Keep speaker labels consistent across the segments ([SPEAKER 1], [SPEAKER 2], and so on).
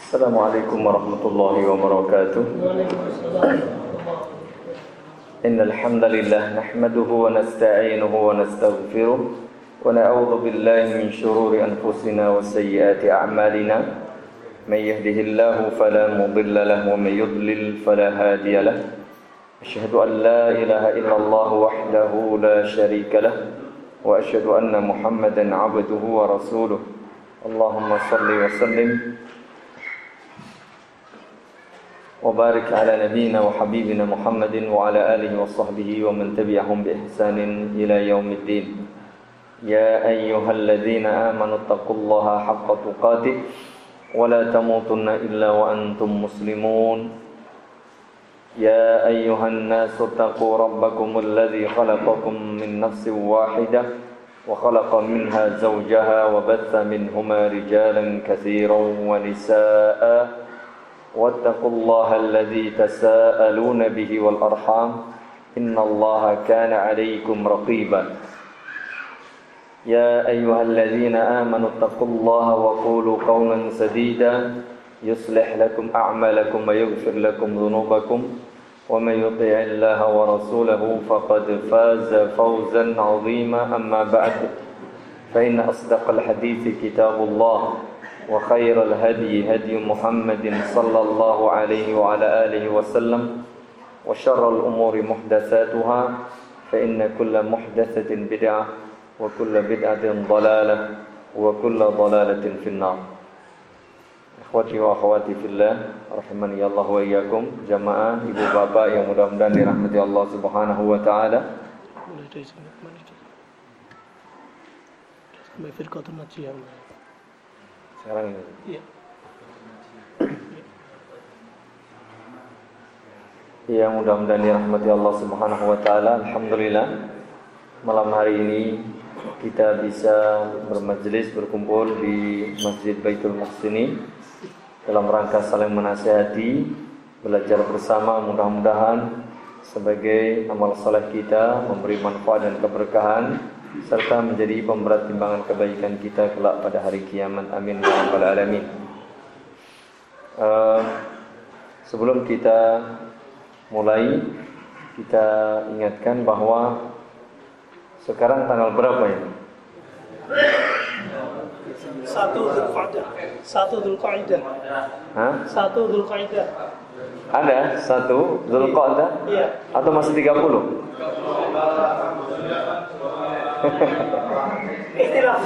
[SPEAKER 1] Assalamualaikum warahmatullahi wabarakatuh. Innal hamdalillah nahmaduhu wa nasta'inuhu wa nastaghfiruh wa na'udzu billahi min shururi anfusina wa sayyiati a'malina. May yahdihillahu fala mudilla lahu wa may yudlil fala hadiya lahu. Asyhadu an la ilaha illallah wahdahu la syarika lahu wa asyhadu anna Muhammadan 'abduhu wa rasuluh. Allahumma shalli wa sallim wa barik ala nabiyyina wa habibina Muhammadin wa ala alihi wa sahbihi wa man tabi'ahum bi ihsanin ila yaumiddin. Ya ayyuhalladzina amanu taqullaha haqqa tuqatih wa la tamutunna illa wa antum muslimun. Ya ayyuhan nasu taqu rabbakumul ladzi khalaqakum min nafsin wahidah wa khalaqa minha zawjaha wa batha minhuma rijalan katsiran wa nisaa'a. واتقوا الله الذي تساءلون به والأرحام إن الله كان عليكم رقيبا يا أيها الذين آمنوا اتقوا الله وقولوا قولا سديدا يصلح لكم أعمالكم ويغفر لكم ذنوبكم ومن يطع الله ورسوله فقد فاز فوزا عظيما أما بعد فإن أصدق الحديث كتاب الله وخير الهدي هدي محمد صلى الله عليه وعلى آله وسلم وشر الأمور محدثاتها فإن كل محدثة بدعة وكل بدعة ضلالة وكل ضلالة في النار. Ikhwati wa akhwati fillah, rahimani Allah wa iyyakum. Jamaah ibu bapak yang mudah-mudahan dirahmati Allah Subhanahu wa taala. Sekarang ini. Iya. Ya, mudah-mudahan dirahmati Allah Subhanahu wa taala. Alhamdulillah malam hari ini kita bisa bermajlis berkumpul di Masjid Baitul Muhsinin dalam rangka saling menasihati, belajar bersama, mudah-mudahan sebagai amal saleh kita memberi manfaat dan keberkahan serta menjadi pemberat timbangan kebaikan kita kelak pada hari kiamat. Amin ya rabbal alamin. Sebelum kita mulai, kita ingatkan bahwa sekarang tanggal berapa ya?
[SPEAKER 2] 1 Dzulqa'dah. 1 Dzulqa'dah.
[SPEAKER 1] Hah?
[SPEAKER 2] 1 Dzulqa'dah.
[SPEAKER 1] Ada 1 Dzulqa'dah?
[SPEAKER 2] Iya.
[SPEAKER 1] Atau masih 30?
[SPEAKER 2] Ikhtilaf.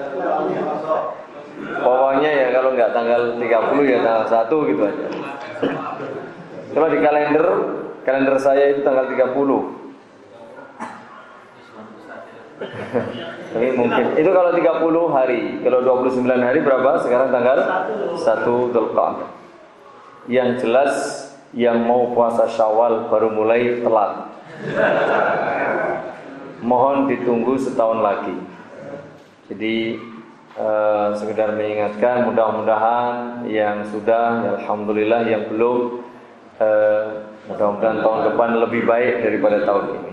[SPEAKER 1] Pokoknya ya kalau nggak tanggal 30 ya tanggal 1 gitu aja. Kalau di kalender saya itu tanggal 30. Tapi mungkin itu kalau 30 hari. Kalau 29 hari berapa? Sekarang tanggal 1 Dzulqa'dah. Yang jelas yang mau puasa Syawal baru mulai telat. Mohon ditunggu setahun lagi. Jadi sekedar mengingatkan, mudah-mudahan yang sudah, ya alhamdulillah, yang belum, mudah-mudahan tahun depan lebih baik daripada tahun ini.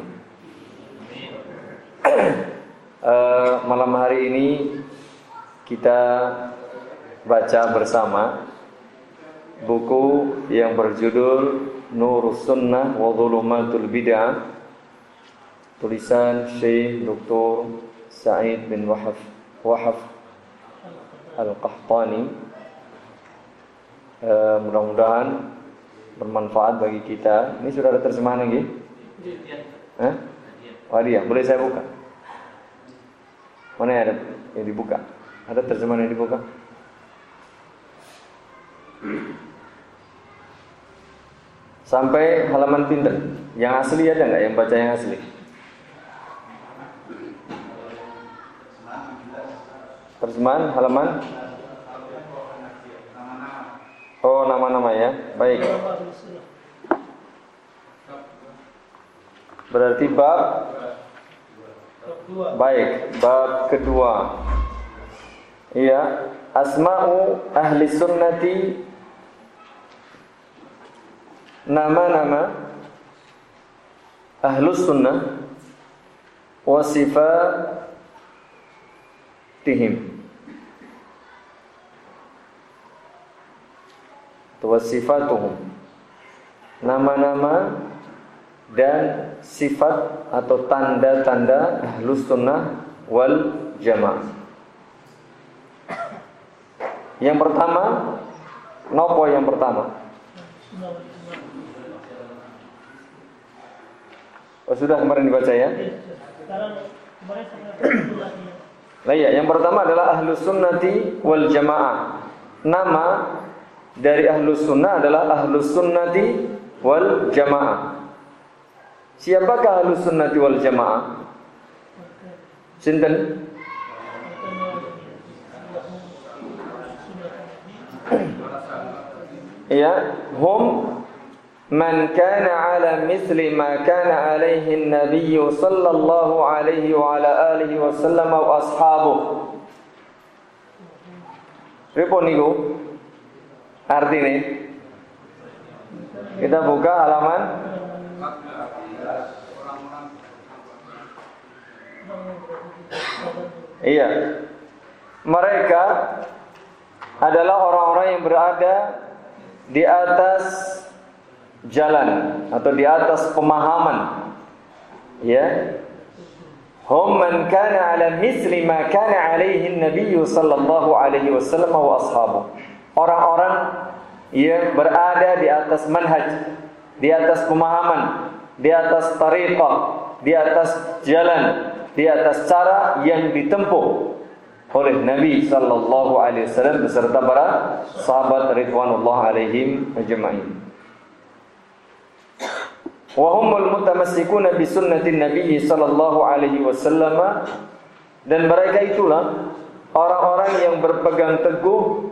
[SPEAKER 1] Malam hari ini kita baca bersama buku yang berjudul Nurus Sunnah wa Dhulumatul Bid'ah, tulisan Syekh Dr. Sa'id bin Wahab Al-Qahtani. Mudah-mudahan bermanfaat bagi kita. Ini sudah ada terjemahan lagi? Hah? Oh dia, boleh saya buka? Mana ada yang dibuka? Ada terjemahan yang dibuka? Sampai halaman pinter. Yang asli ada nggak yang baca yang asli? Terjemahan halaman? Oh, nama-nama ya. Baik. Berarti bab baik, bab kedua. Iya, asma'u ahli sunnati, nama-nama ahlus sunnah wa sifatihim. wa sifatuhum. Nama-nama dan sifat atau tanda-tanda Ahlus Sunnah wal Jamaah. Yang pertama, nopo yang pertama? Oh, sudah kemarin dibaca ya? Nah ya, yang pertama adalah Ahlus Sunnati wal Jamaah. Nama dari Ahlus Sunnah adalah Ahlus Sunnati wal Jamaah. Siapakah Ahlus Sunnati wal Jamaah? Sinten? Ya, hum man kana ala mithli ma kana alaihi an-nabiy sallallahu alaihi wa ala alihi wasallam wa ashabuh. Repon niku artine kita buka halaman iya. Mereka adalah orang-orang yang berada di atas jalan atau di atas pemahaman, ya. Hum man kana ala misli ma kana alaihi an-nabiy sallallahu alaihi wasallam wa ashabu. Orang-orang yang berada di atas manhaj, di atas pemahaman, di atas tariqah, di atas jalan, di atas cara yang ditempuh oleh Nabi sallallahu alaihi wasallam beserta para sahabat ridwanullah alaihim ajma'in. Wa humul mutamassikuna bi sunnatin Nabi sallallahu alaihi wasallam, dan mereka itulah orang-orang yang berpegang teguh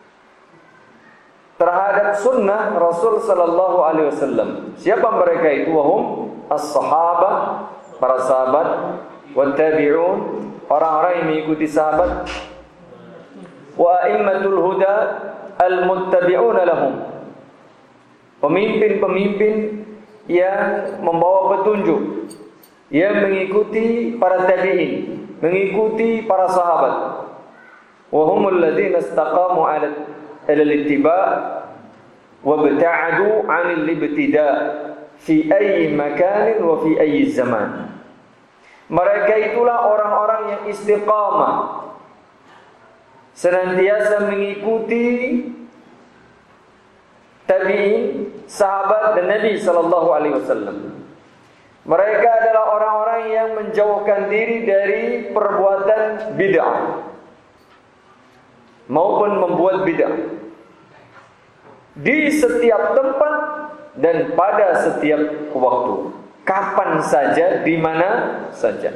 [SPEAKER 1] terhadap sunnah Rasul sallallahu alaihi wasallam. Siapa mereka itu? Wa hum as-sahabah, para sahabat, wa tabi'un, orang-orang yang mengikuti sahabat, wa a'immatul huda al-muttabi'una lahum, pemimpin-pemimpin yang membawa petunjuk, yang mengikuti para tabi'in, mengikuti para sahabat. Wa humul ladzina istaqamu 'ala al-ittiba' wa ibta'adu 'anil ibtida' fi ayyi makanin wa fi ayyi zaman. Mereka itulah orang-orang yang istiqamah, senantiasa mengikuti tabi'in, sahabat dan Nabi sallallahu alaihi wasallam. Mereka adalah orang-orang yang menjauhkan diri dari perbuatan bid'ah maupun membuat bid'ah di setiap tempat dan pada setiap waktu, kapan saja, di mana saja.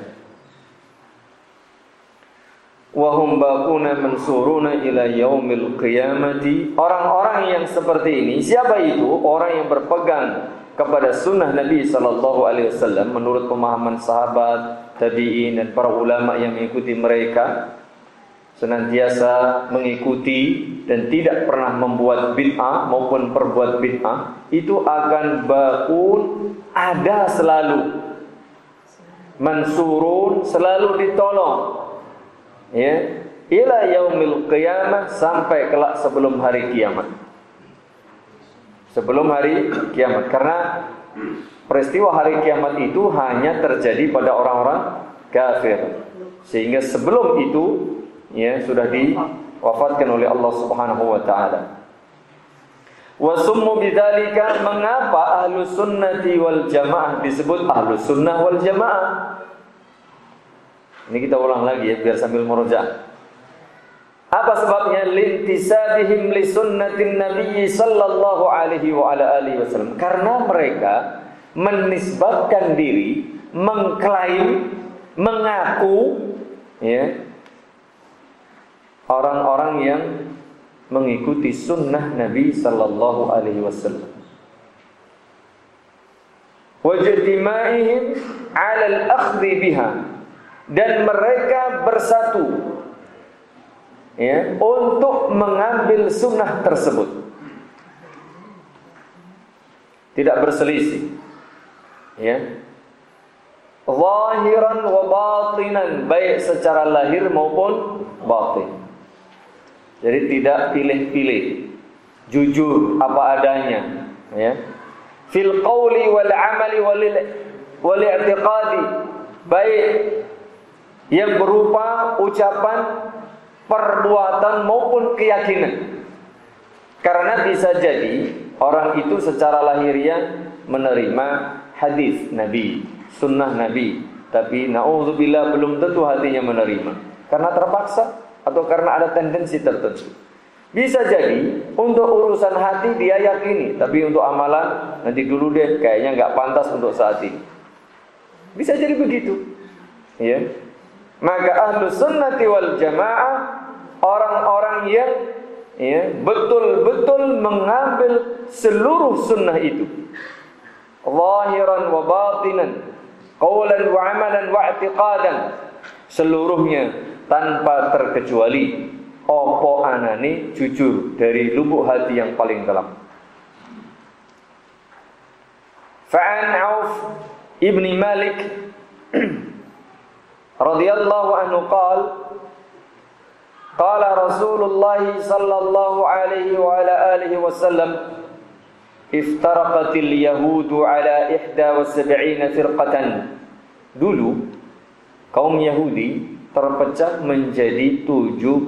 [SPEAKER 1] Wa hum baquna mansuruna ila yaumil qiyamati. Orang-orang yang seperti ini, siapa itu? Orang yang berpegang kepada sunnah Nabi sallallahu alaihi wasallam menurut pemahaman sahabat, tabi'in dan para ulama yang mengikuti mereka, senantiasa mengikuti dan tidak pernah membuat bid'ah maupun perbuat bid'ah, itu akan baqun, ada selalu, mansurun, selalu ditolong, ya, ila yaumil qiyamah, sampai kelak sebelum hari kiamat. Sebelum hari kiamat, karena peristiwa hari kiamat itu hanya terjadi pada orang-orang kafir, sehingga sebelum itu, ya, sudah diwafatkan oleh Allah Subhanahu wa taala. Wa summu bidzalika, mengapa Ahlus Sunnati wal Jamaah disebut Ahlus Sunnah wal Jamaah? Ini kita ulang lagi ya, biar sambil murojaah. Apa sebabnya? Lintisabihim li sunnatin Nabi sallallahu alaihi wa ala alihi wasallam. Karena mereka menisbatkan diri, mengklaim, mengaku, ya, orang-orang yang mengikuti sunnah Nabi sallallahu alaihi wasallam. Wajtima'ihim 'ala al-akhdhi biha, dan mereka bersatu, ya, untuk mengambil sunnah tersebut, tidak berselisih, ya, zahiran wa batinan, baik secara lahir maupun batin. Jadi tidak pilih-pilih, jujur apa adanya, ya. Fil qawli wal amali wal i'tiqadi, baik yang berupa ucapan, perbuatan maupun keyakinan. Karena bisa jadi orang itu secara lahiriah menerima hadis Nabi, sunnah Nabi, tapi na'udzubillah belum tentu hatinya menerima karena terpaksa atau karena ada tendensi tertentu. Bisa jadi untuk urusan hati dia yakini, tapi untuk amalan nanti dulu deh, kayaknya nggak pantas untuk saat ini. Bisa jadi begitu, ya. Maka ahlus sunnati wal jamaah, orang-orang yang, ya, betul-betul mengambil seluruh sunnah itu, zahiran wa batinan, qawlan wa amalan wa i'tiqadan, seluruhnya tanpa terkecuali. Opo anane jujur dari lubuk hati yang paling dalam. Fa'an Auf ibni Malik radhiyallahu anhu qala Rasulullah sallallahu alaihi wa ala alihi wasallam iftaraqatil yahudu ala 71 firqatan. Dulu kaum Yahudi terpecah menjadi 71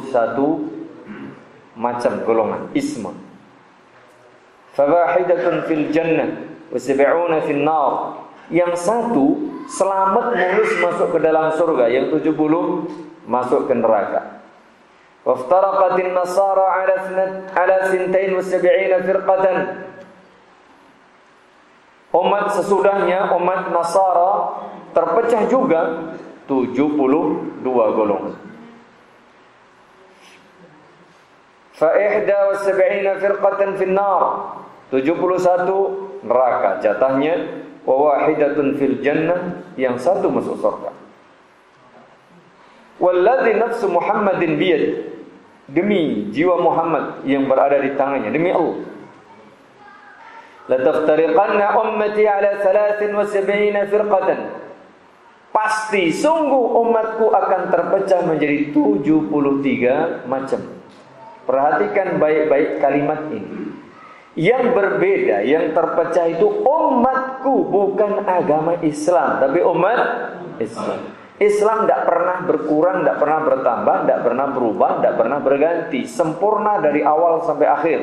[SPEAKER 1] macam golongan, isma. Fawahidatun fil jannah wa 70 fil nar. Yang satu selamat mulus masuk ke dalam surga, yang 70 masuk ke neraka. Waftaraqatin nasara ala 72 firqatan. Umat sesudahnya, umat Nasara terpecah juga 72 golongan. Fa 71 firqatan fin nar, 71 neraka jatahnya, wa wahidatun fil jannah, yang satu masuk surga. Walladzi nafsu Muhammadin biyad, demi jiwa Muhammad yang berada di tangannya, demi Allah, la taftariqanna ummati ala 73 firqatan, pasti sungguh umatku akan terpecah menjadi 73 macam. Perhatikan baik-baik kalimat ini. Yang berbeda, yang terpecah itu umatku, bukan agama Islam, tapi umat Islam. Islam tidak pernah berkurang, tidak pernah bertambah, tidak pernah berubah, tidak pernah berganti, sempurna dari awal sampai akhir.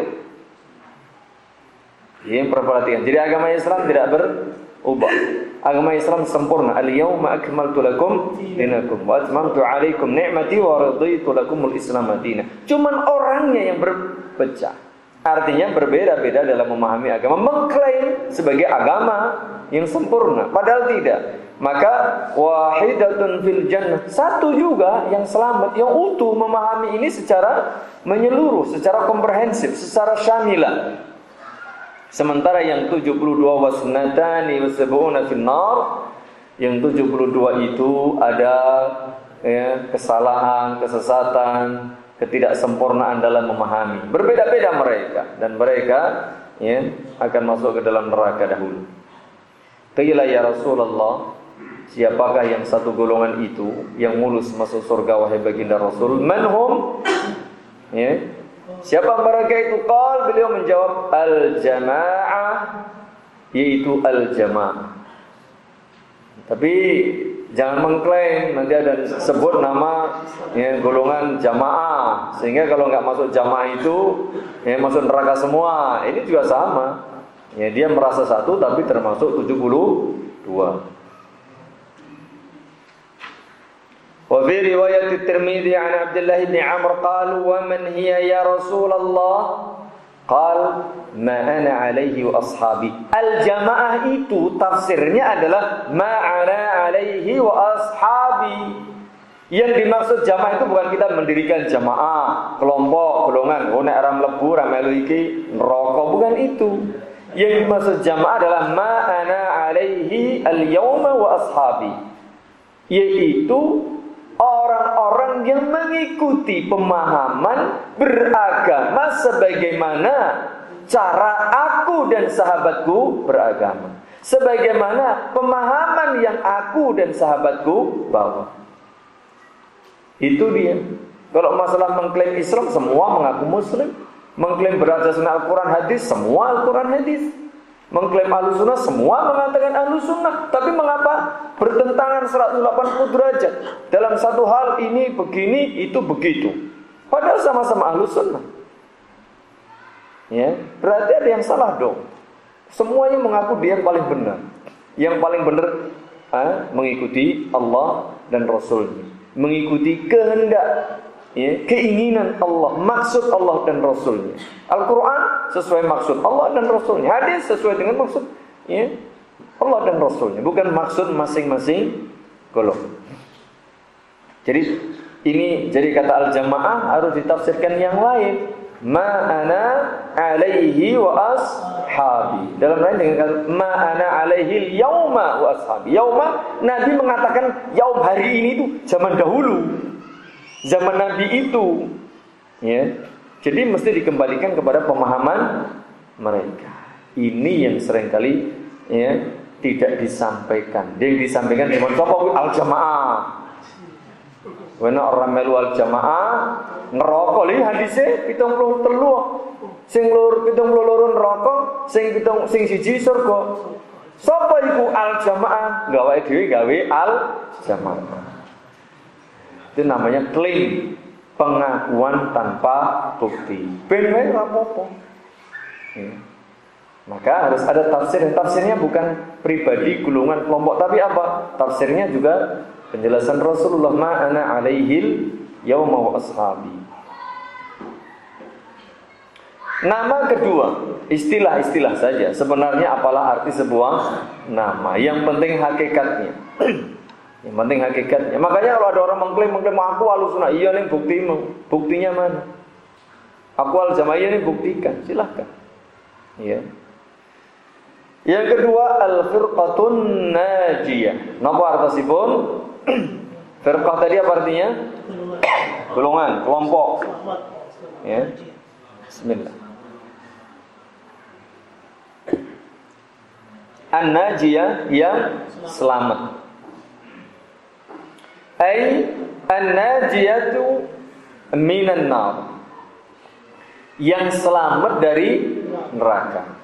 [SPEAKER 1] Ini perhatikan. Jadi agama Islam tidak berubah. Agama Islam sempurna. Al-yawma akmaltu lakum dinakum wa atmamtu 'alaikum ni'mati wa raditu lakumul Islam madina. Cuman orangnya yang berpecah. Artinya berbeda-beda dalam memahami agama, mengklaim sebagai agama yang sempurna, padahal tidak. Maka wahidatun fil jannah, satu juga yang selamat, yang utuh memahami ini secara menyeluruh, secara komprehensif, secara syamilah. Sementara yang 72 wasnatani wasabuna fil nar, yang 72 itu ada, ya, kesalahan, kesesatan, ketidaksempurnaan dalam memahami. Berbeda-beda mereka, dan mereka, ya, akan masuk ke dalam neraka dahulu. Qila ya Rasulullah, siapakah yang satu golongan itu yang mulus masuk surga wahai baginda Rasul? Manhum? Ya. Siapa mereka itu? Qal, beliau menjawab, al-jamaah, yaitu al-jamaah. Tapi jangan mengklaim nanti ada sebut nama, ya, golongan jamaah, sehingga kalau nggak masuk jamaah itu, ya, masuk neraka semua. Ini juga sama. Ya, dia merasa satu tapi termasuk 72. Wa fi riwayat Tirmidzi an Abdullah bin Amr qalu wa man hiya ya Rasulullah? Qal ma ana alaihi wa ashabi. Al-jamaah itu tafsirnya adalah ma ana alaihi wa ashabi. Yang dimaksud jamaah itu bukan kita mendirikan jamaah, kelompok, golongan, oh nek ora mlebu ra melu iki neraka, bukan itu. Yang dimaksud jamaah adalah ma ana alaihi al-yauma wa ashabi, yaitu orang-orang yang mengikuti pemahaman beragama sebagaimana cara aku dan sahabatku beragama, sebagaimana pemahaman yang aku dan sahabatku bawa. Itu dia. Kalau masalah mengklaim Islam, semua mengaku Muslim, Mengklaim berada sunnah Al-Quran hadis, semua Al-Quran hadis. Mengklaim Ahlus Sunnah, semua mengatakan Ahlus Sunnah. Tapi mengapa bertentangan 180 derajat? Dalam satu hal ini begini, itu begitu. Padahal sama-sama Ahlus Sunnah. Ya, berarti ada yang salah dong. Semuanya mengaku dia yang paling benar. Yang paling benar mengikuti Allah dan Rasulnya, mengikuti kehendak, ya, keinginan Allah, maksud Allah dan Rasulnya. Al-Quran sesuai maksud Allah dan Rasulnya. Hadis sesuai dengan maksud, ya, Allah dan Rasulnya, bukan maksud masing-masing golongan. Jadi ini jadi kata al-jamaah harus ditafsirkan yang lain. Ma'ana alaihi wa ashabi. Dalam lain dengan kata ma'ana alaihi yauma wa ashabi. Yauma, Nabi mengatakan yaum, hari ini itu zaman dahulu, zaman Nabi itu, ya. Jadi mesti dikembalikan kepada pemahaman mereka. Ini yang seringkali, ya, tidak disampaikan. Yang disampaikan cuma sapa al-jamaah. Wena orang melu al-jamaah ngerokok li hadise 73. Sing lur 72 neraka, sing siji surga. Sapa iku al-jamaah? Gawe dhewe gawe al-jamaah. Itu namanya klaim, pengakuan tanpa bukti. Ben wae ora apa-apa. Maka harus ada tafsir. Tafsirnya bukan pribadi, golongan, kelompok, tapi apa? Tafsirnya juga penjelasan Rasulullah, ma'ana alaihil yauma wa ashabi. Nama kedua, istilah-istilah saja. Sebenarnya apalah arti sebuah nama? Yang penting hakikatnya. Yang penting hakikatnya. Makanya kalau ada orang mengklaim aku Ahlus Sunnah, iya nih buktinya mana? Aku al-jamaah, iya nih buktikan, silahkan. Ya. Yang kedua, al-firqatun najiyah. Napa artosipun? Firqah tadi apa artinya? Golongan, kelompok. Ya. Bismillah. An-najiyah yang selamat. An-najiyatu minan nar. Yang selamat dari neraka.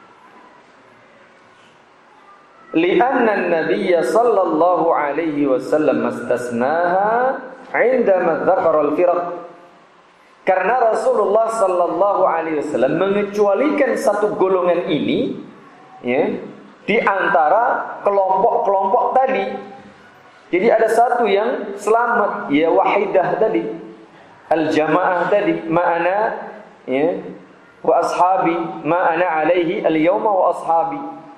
[SPEAKER 1] Lianna an-nabiy sallallahu alaihi wasallam istasnaha 'indama dzakara al-firaq. Karena Rasulullah sallallahu alaihi wasallam mengecualikan satu golongan ini, ya, di antara kelompok-kelompok tadi. Jadi ada satu yang selamat, ya, wahidah tadi, al-jamaah tadi, ma'ana, ya, wa ashabi, ma'ana alaihi al-yawma wa ashabi.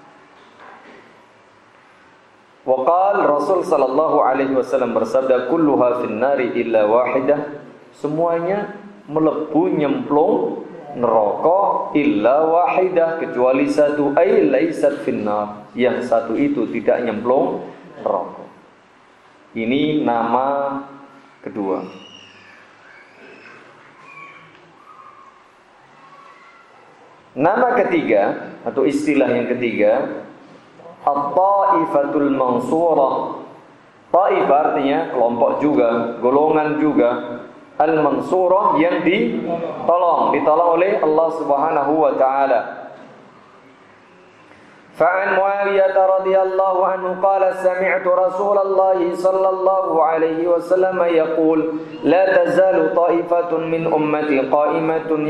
[SPEAKER 1] Waqal Rasul sallallahu alaihi wasallam bersabda, kulluha finnari illa wahidah. Semuanya melebu nyemplung neraka illa wahidah, kecuali satu, ay laisat finnar, yang satu itu tidak nyemplung neraka. Ini nama kedua. Nama ketiga atau istilah yang ketiga, at-ta'ifatul mansurah. Ta'ifah artinya kelompok juga, golongan juga. Al-mansurah yang ditolong oleh Allah Subhanahu wa taala. Fa'an Muawiyah radhiyallahu anhu qala sami'tu Rasulullah sallallahu alaihi wasallam yaqul la tazalu ta'ifatun min ummati qa'imatun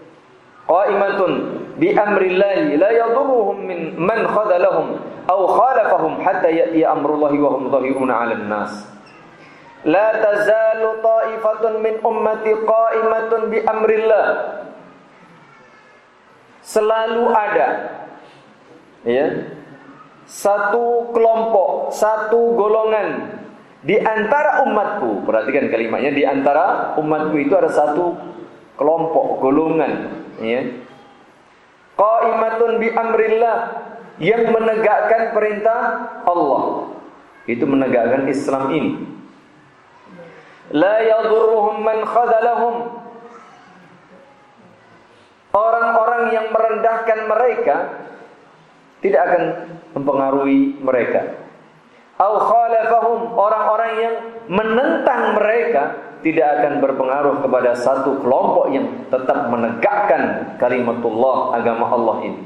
[SPEAKER 1] bi amrillahi la yadurruhum min man khadalahum aw khalafahum hatta ya'ti amrullahi wa hum dhahiruna 'alan nas. La tazalu ta'ifatun min ummati qa'imatun bi amrillah. Selalu ada, ya, satu kelompok, satu golongan di antara umatku. Perhatikan kalimatnya, di antara umatku itu ada satu kelompok, golongan, ya. Qa'imatun bi amrillah, yang menegakkan perintah Allah. Itu menegakkan Islam ini. La yadurruhum man khadalahum. Orang-orang yang merendahkan mereka tidak akan mempengaruhi mereka. Aw khalafahum, orang-orang yang menentang mereka tidak akan berpengaruh kepada satu kelompok yang tetap menegakkan kalimatullah, agama Allah ini.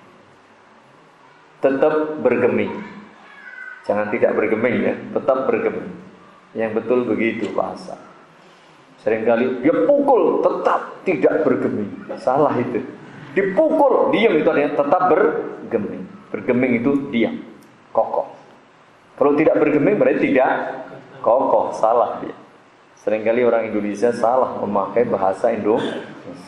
[SPEAKER 1] Tetap bergeming. Jangan tidak bergeming ya, tetap bergeming. Yang betul begitu bahasa. Seringkali dia pukul, tetap tidak bergeming. Salah itu. Dipukul, diam itu artinya tetap bergeming. Bergeming itu diam, kokoh. Kalau tidak bergeming berarti tidak kokoh, salah dia. Seringkali orang Indonesia salah memakai bahasa Indonesia.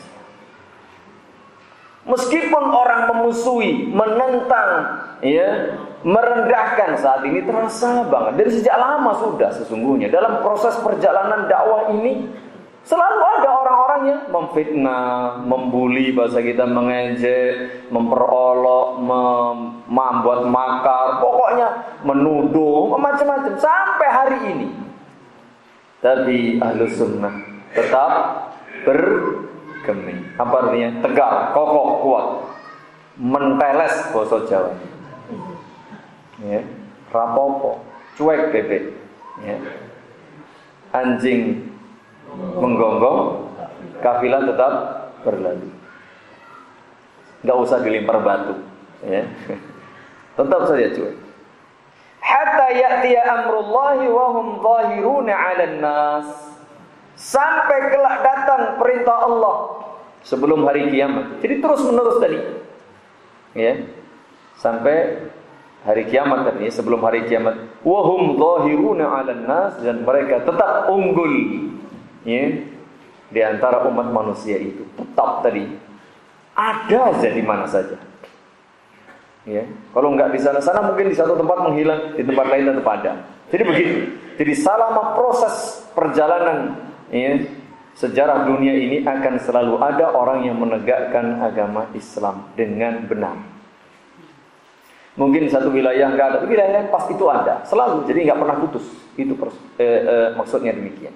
[SPEAKER 1] Meskipun orang memusuhi, menentang, ya, merendahkan, saat ini terasa banget. Dari sejak lama sudah sesungguhnya. Dalam proses perjalanan dakwah ini selalu ada orang-orang yang memfitnah, membuli, bahasa kita mengejek, memperolok, membuat makar, pokoknya menuduh, macam-macam sampai hari ini. Tapi Ahlus Sunnah tetap bergeming. Apa artinya? Tegar, kokoh, kuat, menteles bahasa Jawa. Ya, rapopo, cuek bebek. Ya. Anjing menggonggong, kafilah tetap berlalu. Enggak usah dilempar batu, ya. Tetap saja cuek. Hatta ya'tiya amrullahi wa hum zahiruna 'alan nas. Sampai kelak datang perintah Allah sebelum hari kiamat. Jadi terus menerus tadi. Ya. Sampai hari kiamat tadi, sebelum hari kiamat. Wa hum zahiruna 'alan nas, dan mereka tetap unggul. Ya, di antara umat manusia itu tetap tadi ada aja di mana saja. Ya, kalau enggak di sana-sana mungkin di satu tempat menghilang, di tempat lain tetap ada. Jadi begitu. Jadi selama proses perjalanan, ya, sejarah dunia ini akan selalu ada orang yang menegakkan agama Islam dengan benar. Mungkin di satu wilayah enggak ada, wilayah yang pas itu ada, selalu. Jadi enggak pernah putus. Itu maksudnya demikian.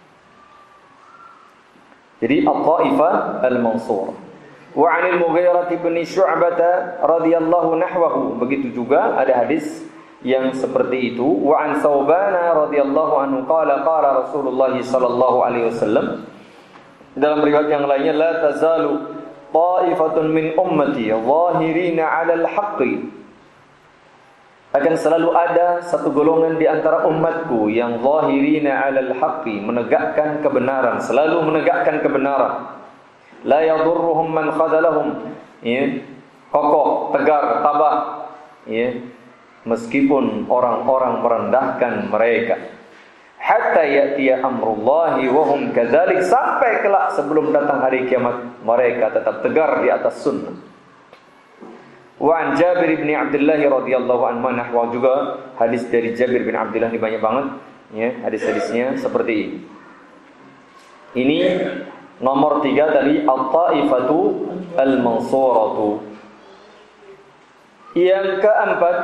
[SPEAKER 1] Jadi At-Taifah Al-Mansur. Wa 'anil Mughirah bin Syu'bah radhiyallahu nahwahu. Begitu juga ada hadis yang seperti itu. Wa 'an Thauban radhiyallahu anhu qala qala Rasulullah sallallahu alaihi wasallam. Dalam riwayat yang lainnya, la tazalu ta'ifatun min ummati zahirina 'alal haqqi. Akan selalu ada satu golongan di antara umatku yang zahirina 'alal haqqi, menegakkan kebenaran, selalu menegakkan kebenaran. La yadurruhum man khadalahum, ya, kokoh, tegar, tabah, ya, meskipun orang-orang merendahkan mereka. Hatta ya'tiya amrullahi wa hum kadzalik, sampai kelak sebelum datang hari kiamat mereka tetap tegar di atas sunnah. Wa an Jabir bin Abdullah radhiyallahu anhu, nahwa juga hadis dari Jabir bin Abdullah ini banyak banget, ya, hadis-hadisnya seperti ini. Ini nomor 3 tadi, At-Taifatu Al-Mansuratu. Yang keempat,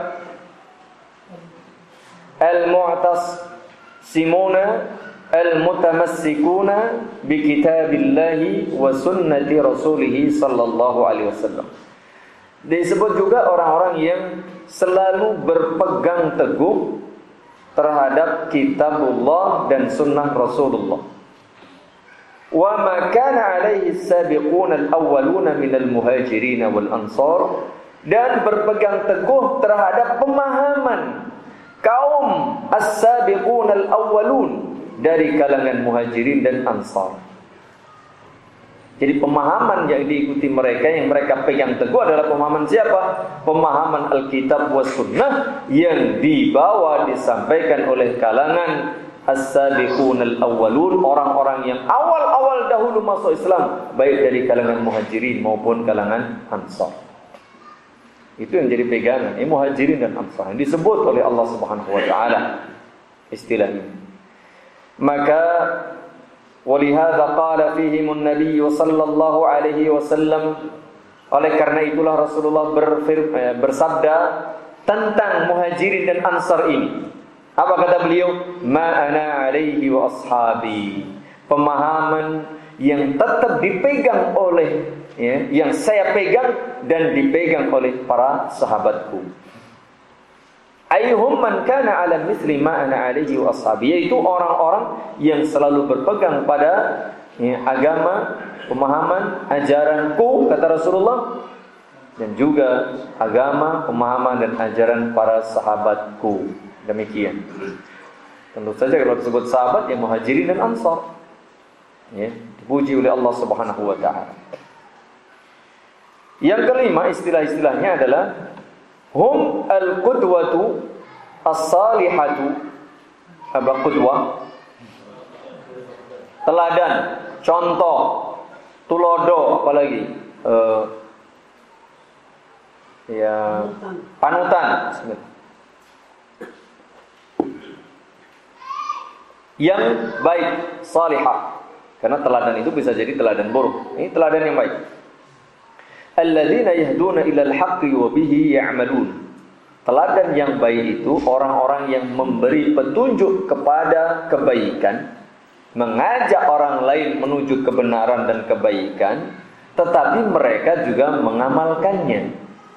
[SPEAKER 1] Al-Mu'tasimuna Al-Mutamassikuna bi kitabillahi wa sunnati rasulih sallallahu alaihi wasallam. Disebut juga orang-orang yang selalu berpegang teguh terhadap kitabullah dan sunnah Rasulullah. Wa ma kana alaihi as-sabiquna al-awwaluna minal muhajirin wal ansar, dan berpegang teguh terhadap pemahaman kaum as-sabiquna al-awwalun dari kalangan muhajirin dan ansar. Jadi pemahaman yang diikuti mereka, yang mereka pegang teguh adalah pemahaman siapa? Pemahaman Alkitab wa Sunnah yang dibawa, disampaikan oleh kalangan as-sabiqun al-awwalun, orang-orang yang awal-awal dahulu masuk Islam, baik dari kalangan muhajirin maupun kalangan ansar. Itu yang jadi pegangan, muhajirin dan ansar, yang disebut oleh Allah Subhanahu wa taala istilah ini. Maka walihada qala fihim an-nabiy sallallahu alaihi wasallam, oleh karena itulah Rasulullah bersabda tentang muhajirin dan ansar ini. Apa kata beliau? Ma ana alaihi wa ashabi. Pemahaman yang tetap dipegang oleh, ya, yang saya pegang dan dipegang oleh para sahabatku. Aihum man kana ala mithli ma ana alaihi wa ashabi, yaitu orang-orang yang selalu berpegang pada agama, pemahaman, ajaranku, kata Rasulullah, dan juga agama, pemahaman dan ajaran para sahabatku. Demikian. Tentu saja kalau disebut sahabat yang Muhajirin dan Ansar, ya, dipuji oleh Allah Subhanahu wa taala. Yang kelima, istilah-istilahnya adalah hum al-qudwatu as-salihatu. Apa qudwah? Teladan, contoh, tulodo, apalagi ya panutan. Yang baik, salihah. Karena teladan itu bisa jadi teladan buruk. Ini teladan yang baik. Alladzina yahduna ilal haqqi wa bihi ya'malun. Teladan yang baik itu orang-orang yang memberi petunjuk kepada kebaikan, mengajak orang lain menuju kebenaran dan kebaikan, tetapi mereka juga mengamalkannya.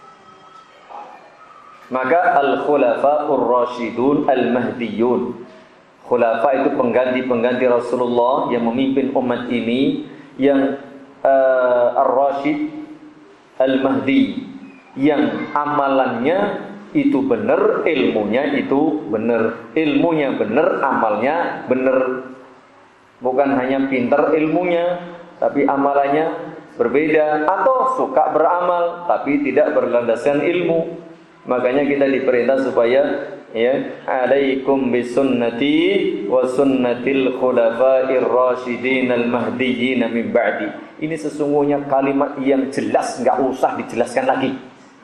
[SPEAKER 1] Maka al-khulafa'ur rasyidun al-mahdiyun. Khulafa itu pengganti-pengganti Rasulullah yang memimpin umat ini, yang ar-rasyid al-mahdi, yang amalannya itu benar, ilmunya itu benar. Ilmunya benar, amalnya benar. Bukan hanya pintar ilmunya, tapi amalannya berbeda, atau suka beramal tapi tidak berlandaskan ilmu. Makanya kita diperintah supaya alaikum bisunnati wa sunnatil khulafa'ir rasyidin al-mahdiyyin min ba'di. Ini sesungguhnya kalimat yang jelas, enggak usah dijelaskan lagi.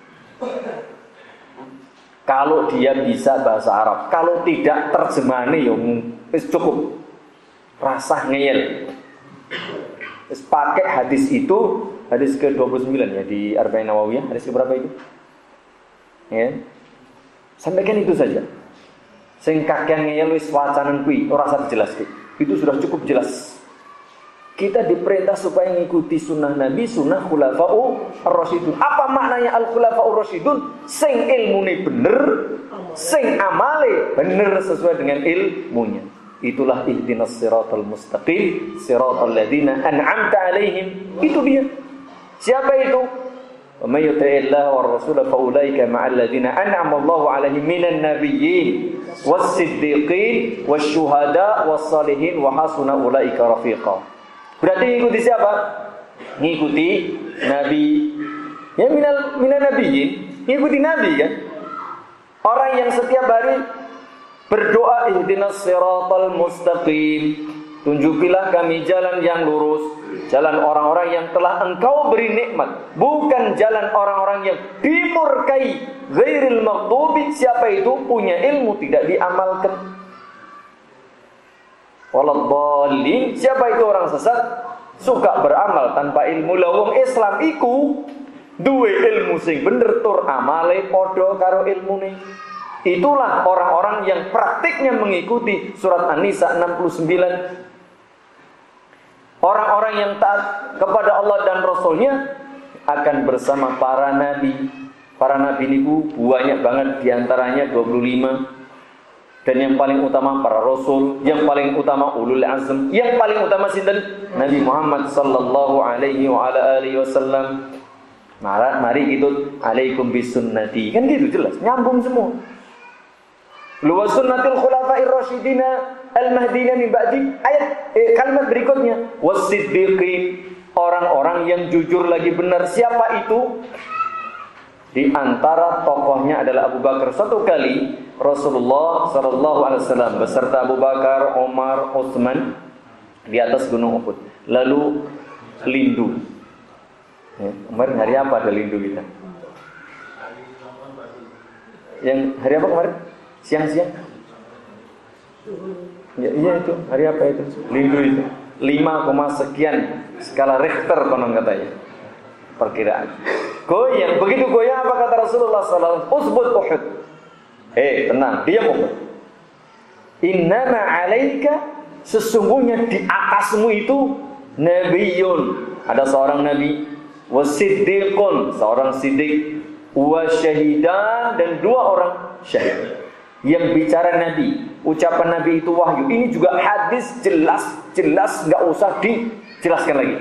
[SPEAKER 1] Kalau dia bisa bahasa Arab, kalau tidak terjemahannya ya cukup. Rasah ngeyel. Wis pakai hadis itu, hadis ke-29 ya di Arba'in Nawawiyah, hadis ke berapa itu? Ya. Sampaikan itu saja. Sing kakean ngeyel wis wacanan kuwi ora usah dijelaske. Itu sudah cukup jelas. Kita diperintah supaya mengikuti sunnah Nabi, sunnah khulafa'ur rasyidun. Apa maknanya al-khulafa'ur rasyidun? Sing ilmune bener, sing amale bener sesuai dengan ilmunya. Itulah ihdinas siratal mustaqim, siratal ladzina an'amta alaihim. Itu dia. Siapa itu? Wa may yuti'illaha war rasula fa ulaika ma'al ladzina an'ama Allahu alaihim minan nabiyyin was-siddiqin wasyuhada was-salihin wa hasuna ulaika rafiqa. Berarti ngikuti siapa? Ngikuti Nabi. Ya minan nabiyyin, ngikuti Nabi kan? Orang yang setiap hari berdoa ihdinas siratal mustaqim, tunjukilah kami jalan yang lurus, jalan orang-orang yang telah Engkau beri nikmat, bukan jalan orang-orang yang dimurkai. Ghairil maghdubi, siapa itu punya ilmu tidak diamalkan. Waladhdallin, siapa itu orang sesat, suka beramal tanpa ilmu. Lawang Islam iku duwe ilmu sing bener tur amale padha karo ilmune. Itulah orang-orang yang praktiknya mengikuti surat An-Nisa 69. Orang-orang yang taat kepada Allah dan Rasulnya akan bersama para nabi. Para nabi niku banyak banget, diantaranya 25. Dan yang paling utama para rasul, yang paling utama ulul azm, yang paling utama sinten? Nabi Muhammad sallallahu alaihi wa ala alihi wasallam. Mari itu alaikum bisunnati. Kan gitu jelas, nyambung semua. Wa sunnatul khulafa'ir rasyidina al-mahdiyina min ba'di. Ayat kalimat berikutnya, was-siddiqin, orang-orang yang jujur lagi benar. Siapa itu? Di antara tokohnya adalah Abu Bakar. Suatu kali Rasulullah sallallahu alaihi wasallam beserta Abu Bakar, Umar, Utsman di atas gunung Uhud. Lalu lindu. Kemarin hari apa ada lindu kita? Yang hari apa kemarin? Siang-siang? Ya, iya itu. Hari apa itu? Lindu itu. 5, sekian skala Richter konon katanya. Perkiraan. Goyang, begitu goyang apa kata Rasulullah sallallahu alaihi wasallam? Usbut Uhud. Tenang, diam Uhud. Innama 'alaika, sesungguhnya di atasmu itu nabiyyun, ada seorang nabi, wasiddiqun, seorang siddiq, wasyahidan, dan 2 orang syahid. yang bicara Nabi, ucapan Nabi itu wahyu. Ini juga hadis jelas, nggak usah dijelaskan lagi.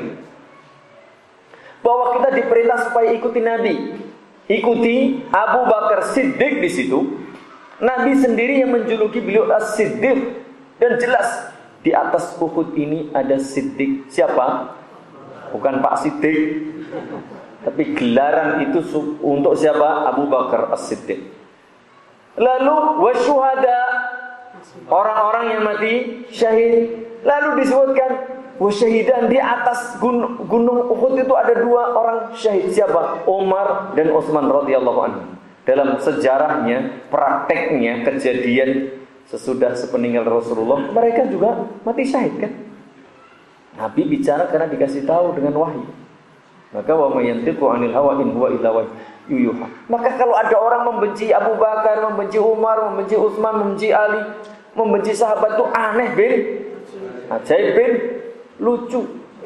[SPEAKER 1] Bahwa kita diperintah supaya ikuti Nabi, ikuti Abu Bakar Siddiq di situ. Nabi sendiri yang menjuluki beliau As-Siddiq, dan jelas di atas Uhud ini ada Siddiq. Siapa? Bukan Pak Siddiq, tapi gelaran itu untuk siapa? Abu Bakar As-Siddiq. Lalu wasyuhada, orang-orang yang mati syahid. Lalu disebutkan wasyahidan, di atas gunung Uhud itu ada 2 orang syahid. Siapa? Umar dan Utsman radhiyallahu anhu. Dalam sejarahnya, prakteknya, kejadian sesudah sepeninggal Rasulullah, mereka juga mati syahid kan? Nabi bicara karena dikasih tahu dengan wahyu. Maka wa may yantiqu 'anil hawa in huwa illa wahyuha. Maka kalau ada orang membenci Abu Bakar, membenci Umar, membenci Utsman, membenci Ali, membenci sahabat itu aneh bin, ajaib bin, lucu.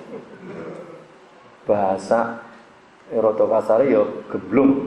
[SPEAKER 1] Bahasa Eroto kasar yo geblung.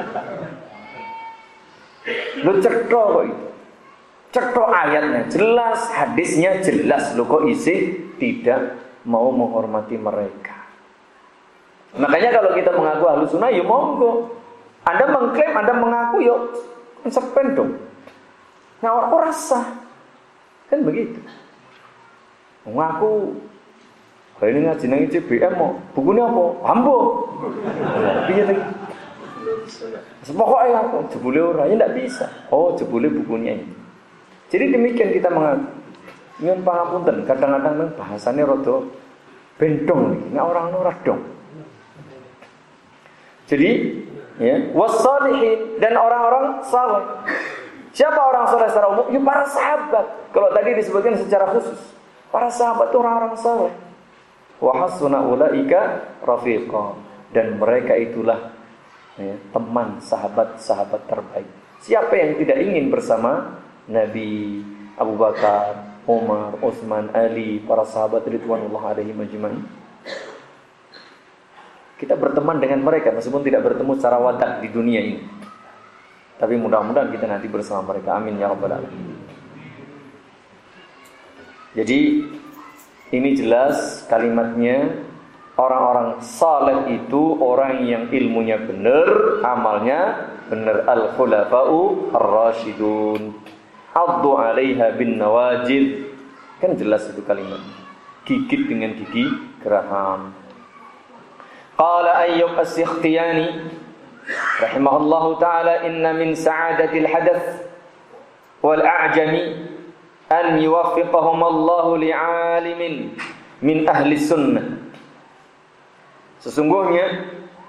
[SPEAKER 1] Lu cetho kok itu. Cetho ayatnya jelas, hadisnya jelas. Lu kok isi tidak mau menghormati mereka. Makanya kalau kita mengaku ahlu sunnah, ya monggo. Anda mengklaim, Anda mengaku, ya konsekuen dong. Nah, orang rasa kan begitu. Mengaku, kalau ini ngaji nang CBM mau bukunya apa? Hambo. Piye lagi? Sepokoknya aku jebule ora, ya ndak bisa. Oh, jebule bukunya ini. Jadi demikian kita mengaku. Nyuwun pangapunten, kadang-kadang bahasanya rada bendong iki. Nek orang ora dong. Jadi, ya, wassalihin, dan orang-orang saleh. Siapa orang saleh secara umum? Ya para sahabat. Kalau tadi disebutkan secara khusus, para sahabat itu orang-orang saleh. Wa hasuna ulaika rafiqa, dan mereka itulah ya, teman sahabat-sahabat terbaik. Siapa yang tidak ingin bersama Nabi, Abu Bakar, Umar, Utsman, Ali, para sahabat ridwanullah alaihim ajmain? Kita berteman dengan mereka meskipun tidak bertemu secara wadah di dunia ini. Tapi mudah-mudahan kita nanti bersama mereka. Amin ya rabbal alamin. Jadi ini jelas kalimatnya, orang-orang saleh itu orang yang ilmunya benar, amalnya benar. Al-khulafa'u ar-rasyidun addu 'alaiha bin nawajid. Kan jelas itu kalimat. Gigit dengan gigi geraham. Qala Ayyub As-Sikhtiyani rahimahullahu ta'ala, inna min sa'adatil hadath wal a'jami an yuwaffiqahum Allahu li'alimin min ahli sunnah. Sesungguhnya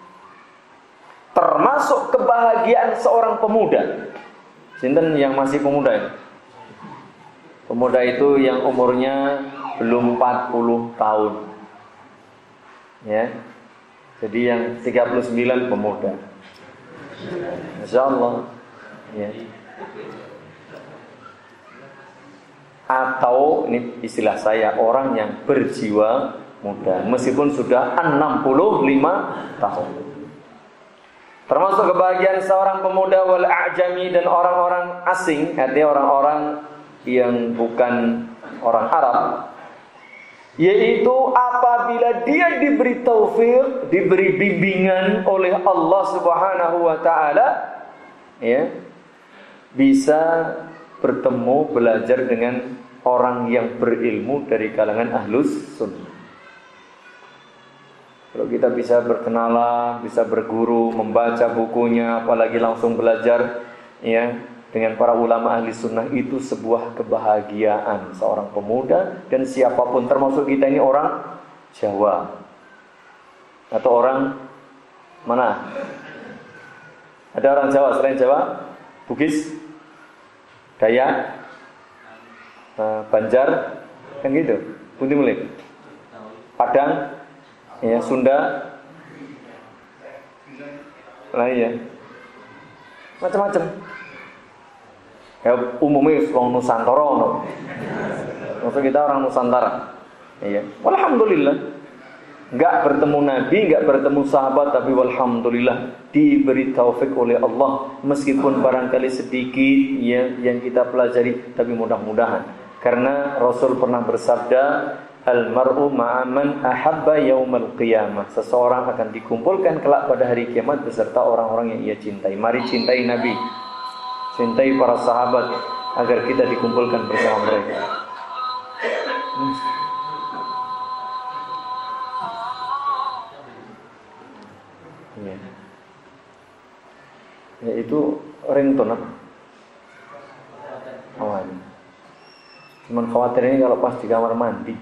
[SPEAKER 1] termasuk kebahagiaan seorang pemuda. Sinten yang masih pemuda ini? Pemuda itu yang umurnya belum 40 tahun. Ya. Jadi yang 39 pemuda. Insyaallah. Ya. Atau ini istilah saya, orang yang berjiwa muda meskipun sudah 65 tahun. Termasuk kebahagiaan seorang pemuda wal a'jami, dan orang-orang asing, artinya orang-orang yang bukan orang Arab, yaitu apabila dia diberi taufik, diberi bimbingan oleh Allah Subhanahu wa taala, ya, bisa bertemu, belajar dengan orang yang berilmu dari kalangan ahlus sunnah. Kalau kita bisa berkenalan, bisa berguru, membaca bukunya, apalagi langsung belajar, ya, dengan para ulama ahli sunnah, itu sebuah kebahagiaan seorang pemuda. Dan siapapun, termasuk kita ini orang Jawa atau orang mana? Ada orang Jawa selain Jawa? Bugis, Dayak, Banjar, kan gitu. Pundi mulai? Padang, ya, Sunda, lah ya, macam-macam. Ya umumnya orang Nusantara, no. Maksud kita orang Nusantara. Iya. Alhamdulillah. nggak bertemu Nabi, nggak bertemu sahabat, tapi walhamdulillah diberi taufik oleh Allah, meskipun barangkali sedikit yang kita pelajari, tapi mudah-mudahan, karena Rasul pernah bersabda, almar'u ma'aman ahabba yaumal qiyamah, seseorang akan dikumpulkan kelak pada hari kiamat beserta orang-orang yang ia cintai. Mari cintai Nabi, cintai para sahabat, agar kita dikumpulkan bersama mereka. Ya, itu ringtone apa? Cuman khawatir ini kalau pas di kamar mandi,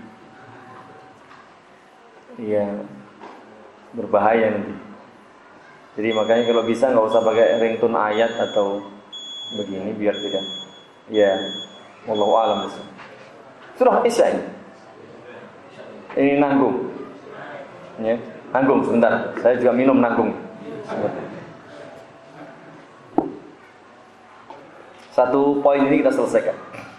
[SPEAKER 1] ya berbahaya nanti. Jadi makanya kalau bisa nggak usah pakai ringtone ayat atau begini, biar tidak. Ya, wallahu a'lam. Surah Isya ini nanggung. Ya, nanggung sebentar. Saya juga minum nanggung. Satu poin ini kita selesaikan.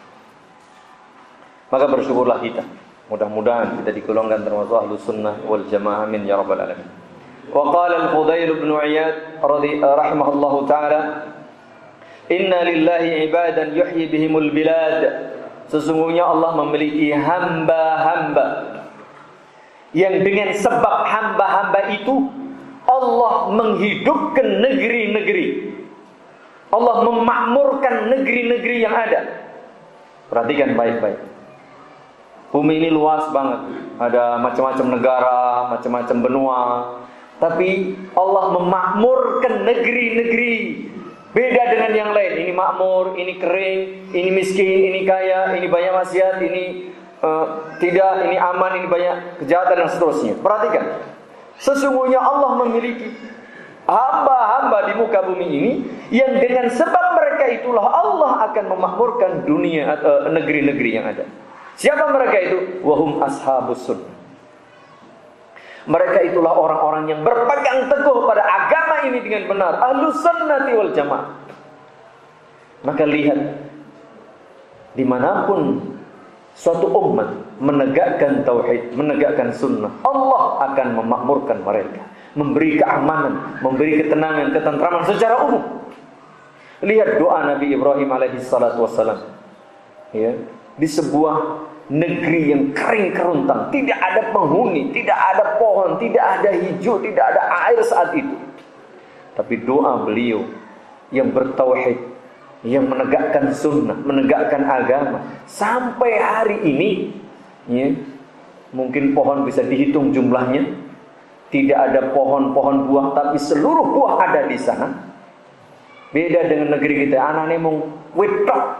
[SPEAKER 1] Maka bersyukurlah kita. Mudah-mudahan kita digolongkan termasuk ahlus sunnah wal jamaah, amin ya rabbal alamin. Wa qala al-Fudail bin Iyad rahimahullahu taala, inna lillahi ibadan yuhyi bihimul bilad. Sesungguhnya Allah memiliki hamba-hamba yang dengan sebab hamba-hamba itu Allah menghidupkan negeri-negeri. Allah memakmurkan negeri-negeri yang ada. Perhatikan baik-baik. Bumi ini luas banget. Ada macam-macam negara, macam-macam benua. Tapi Allah memakmurkan negeri-negeri. Beda dengan yang lain. Ini makmur, ini kering, ini miskin, ini kaya, ini banyak maksiat, ini tidak, ini aman, ini banyak kejahatan dan seterusnya. Perhatikan. Sesungguhnya Allah memiliki hamba-hamba di muka bumi ini yang dengan sebab mereka itulah Allah akan memakmurkan dunia atau negeri-negeri yang ada. Siapa mereka itu? Wahum ashabus sunnah. Mereka itulah orang-orang yang berpegang teguh pada agama ini dengan benar, ahlus sunnati wal jamaah. Maka lihat, dimanapun suatu umat menegakkan tauhid, menegakkan sunnah, Allah akan memakmurkan mereka, memberi keamanan, memberi ketenangan, ketentraman secara umum. Lihat doa Nabi Ibrahim alaihi salatu wassalam, ya, di sebuah negeri yang kering kerontang, tidak ada penghuni, tidak ada pohon, tidak ada hijau, tidak ada air saat itu. Tapi doa beliau yang bertauhid, yang menegakkan sunnah, menegakkan agama, sampai hari ini, ya, mungkin pohon bisa dihitung jumlahnya. Tidak ada pohon-pohon buah, tapi seluruh buah ada di sana. Beda dengan negeri kita, anane mung wetok.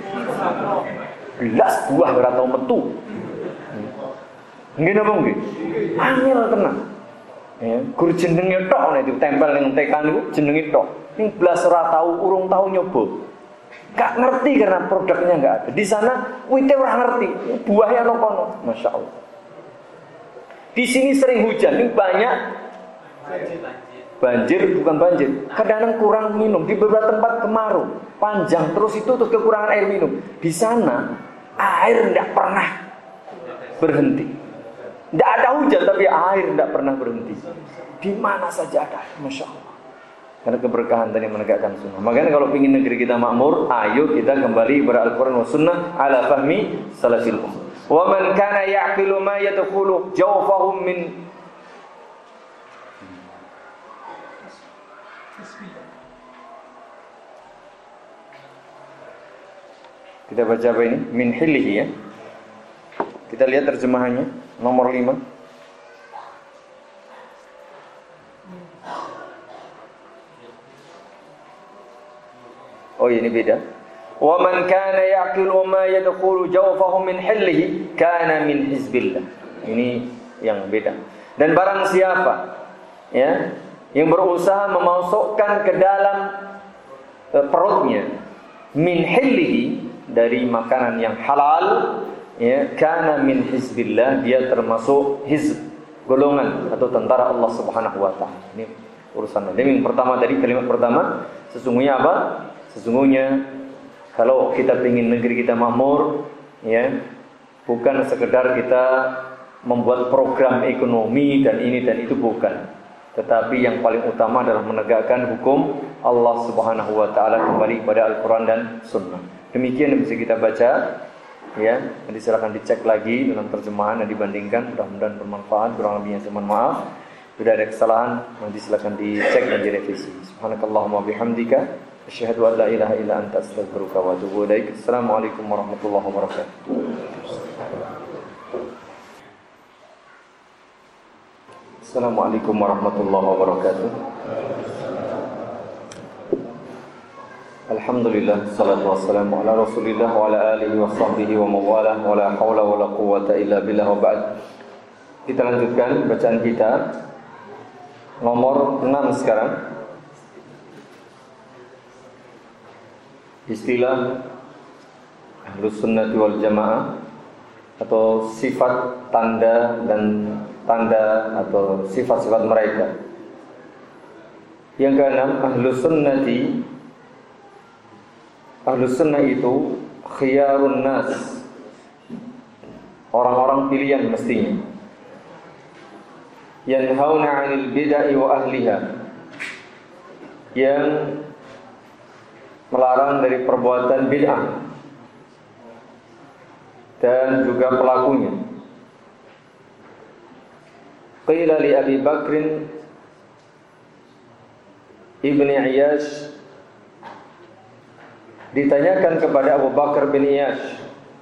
[SPEAKER 1] Belas buah ora tau metu. Nggih napa nggih? Angel tenan. Ya, gur jenenge tok nek ditempel ning tekan niku jenenge tok. Ning blas ora tau, urung tau nyoba. Gak ngerti karena produknya enggak ada. Di sana wite ora ngerti, buahnya ono kono. Masyaallah. Di sini sering hujan, ini banyak banjir, bukan banjir. Kadang-kadang kurang minum, di beberapa tempat kemarau panjang terus kekurangan air minum. Di sana air tidak pernah berhenti. Tidak ada hujan tapi air tidak pernah berhenti. Di mana saja ada, masya Allah. Karena keberkahan tadi menegakkan sunnah. Makanya kalau ingin negeri kita makmur, ayo kita kembali Al-Quran wa sunnah ala fahmi salafil ummah. Wa man kana ya'qilu ma yadkhulu jawfahum min. Kita baca apa ini? Min hillihi, ya. Kita lihat terjemahannya nomor 5. Oh, ini beda. Wa man kana yaqilu ma yadkhulu jawfahu min hillihi kana min hizbillah. Ini yang beda. Dan barang siapa, ya, yang berusaha memasukkan ke dalam perutnya min hillihi, dari makanan yang halal, ya, kana min hizbillah, dia termasuk hizb, golongan atau tentara Allah Subhanahu wa taala. Ini urusan. Jadi yang pertama tadi, kalimat pertama, sesungguhnya apa? Sesungguhnya kalau kita ingin negeri kita makmur, ya, bukan sekedar kita membuat program ekonomi dan ini dan itu, bukan. Tetapi yang paling utama adalah menegakkan hukum Allah Subhanahu wa taala kembali kepada Al-Qur'an dan Sunnah. Demikian yang bisa kita baca, ya. Nanti silakan dicek lagi dalam terjemahan dan dibandingkan, mudah-mudahan bermanfaat. Kurang lebihnya saya mohon maaf. Bila ada kesalahan nanti silakan dicek dan direvisi. Subhanakallahumma bihamdika asyhadu an la ilaha illa anta astaghfiruka wa atubu ilaik. Assalamualaikum warahmatullahi wabarakatuh. Assalamualaikum warahmatullahi wabarakatuh. Alhamdulillah, salatu wassalamu ala Rasulillah wa ala alihi wa sahbihi wa mawalah wa la haula wa la quwwata illa billah wa ba'd. Kita lanjutkan bacaan kita nomor 6 sekarang. Istilah Ahlus Sunnah wal Jamaah atau sifat tanda atau sifat-sifat mereka. Yang keenam, Ahlus Sunnah itu khiyarun nas, orang-orang pilihan mestinya. Yanhauna 'anil bid'ah wa ahliha, yang melarang dari perbuatan bid'ah dan juga pelakunya. Qila li Abi Bakrin Ibni Iyash, ditanyakan kepada Abu Bakar bin Iyash,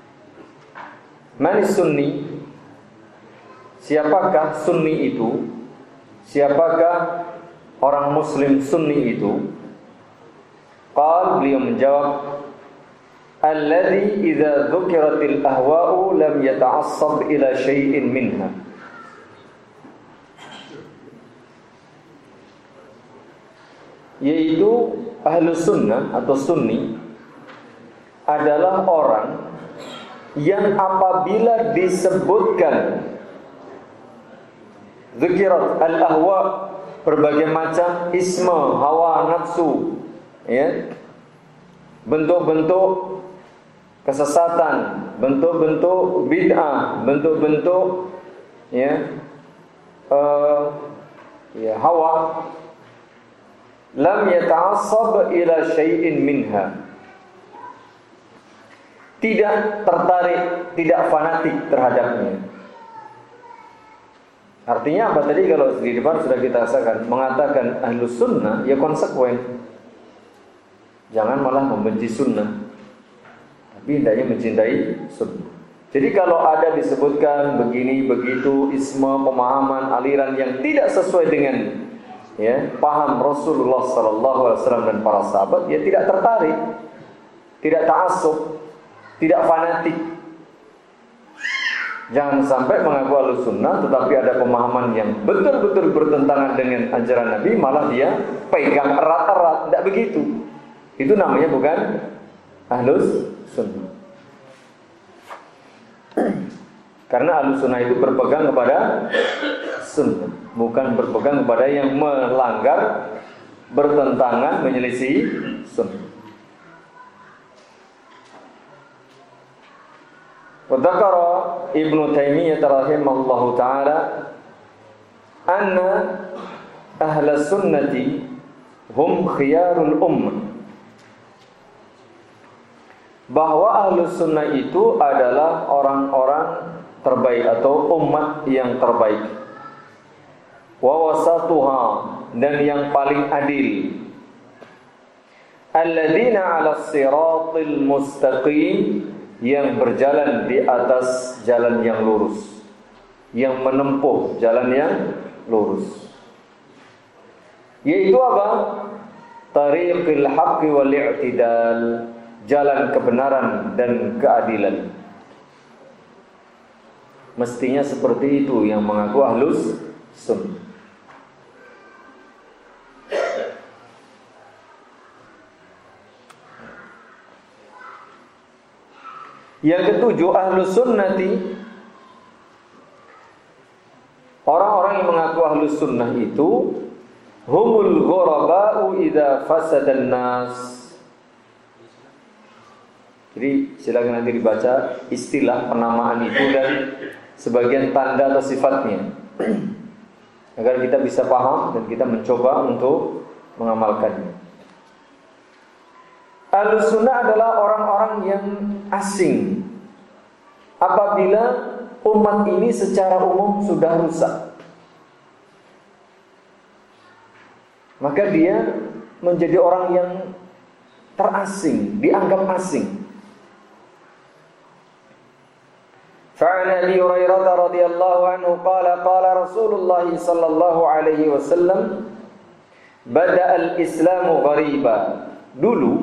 [SPEAKER 1] Manis Sunni, siapakah Sunni itu? Siapakah orang Muslim Sunni itu? Qal, beliau menjawab, alladhi idza dzukiratil ahwa'u lam yata'assab ila syai'in minha. Yaitu Ahlus Sunnah atau Sunni adalah orang yang apabila disebutkan zikirat al-ahwa, berbagai macam isma, hawa, nafsu, ya, bentuk-bentuk kesesatan, bentuk-bentuk bid'ah, bentuk-bentuk hawa, lam yata'assab ila syai'in minha, tidak tertarik, tidak fanatik terhadapnya. Artinya apa tadi? Kalau di depan sudah kita rasakan, mengatakan Ahlus Sunnah, ya konsekuen. Jangan malah membenci sunnah, tapi hendaknya mencintai sunnah. Jadi kalau ada disebutkan begini, begitu, isma, pemahaman, aliran yang tidak sesuai dengan paham Rasulullah SAW dan para sahabat, ya tidak tertarik, tidak ta'assub, tidak fanatik. Jangan sampai mengaku Ahlus Sunnah tetapi ada pemahaman yang betul-betul bertentangan dengan ajaran Nabi, malah dia pegang erat-erat. Tidak begitu. Itu namanya bukan Ahlus Sunnah. Karena Ahlus Sunnah itu berpegang kepada sunnah, bukan berpegang kepada yang melanggar, bertentangan, menyelisih sunnah. Wa dzakara Ibnu Taimiyah rahimahullahu taala anna ahlus sunnati hum khiyarul ummah, bahwa Ahlus Sunnah itu adalah orang-orang terbaik atau umat yang terbaik. Wa wasatuha, dan yang paling adil. Alladzina 'alas siratil mustaqim, yang berjalan di atas jalan yang lurus, yang menempuh jalan yang lurus. Yaitu apa? Tariqil haqqi wal i'tidal, jalan kebenaran dan keadilan. Mestinya seperti itu yang mengaku Ahlus Sunnah. Yang ketujuh, Ahlus Sunnati, orang-orang yang mengaku Ahlus Sunnah itu humul ghuraba'u idza fasadan nas. Jadi silakan nanti dibaca istilah penamaan itu, dan sebagian tanda atau sifatnya agar kita bisa paham dan kita mencoba untuk mengamalkannya. Ahlus sunnah adalah orang-orang yang asing apabila umat ini secara umum sudah rusak, maka dia menjadi orang yang terasing, dianggap asing. فعن أبي هريرة رضي الله عنه قال قال رسول الله صلى الله عليه وسلم بدأ الإسلام غريبا. Dulu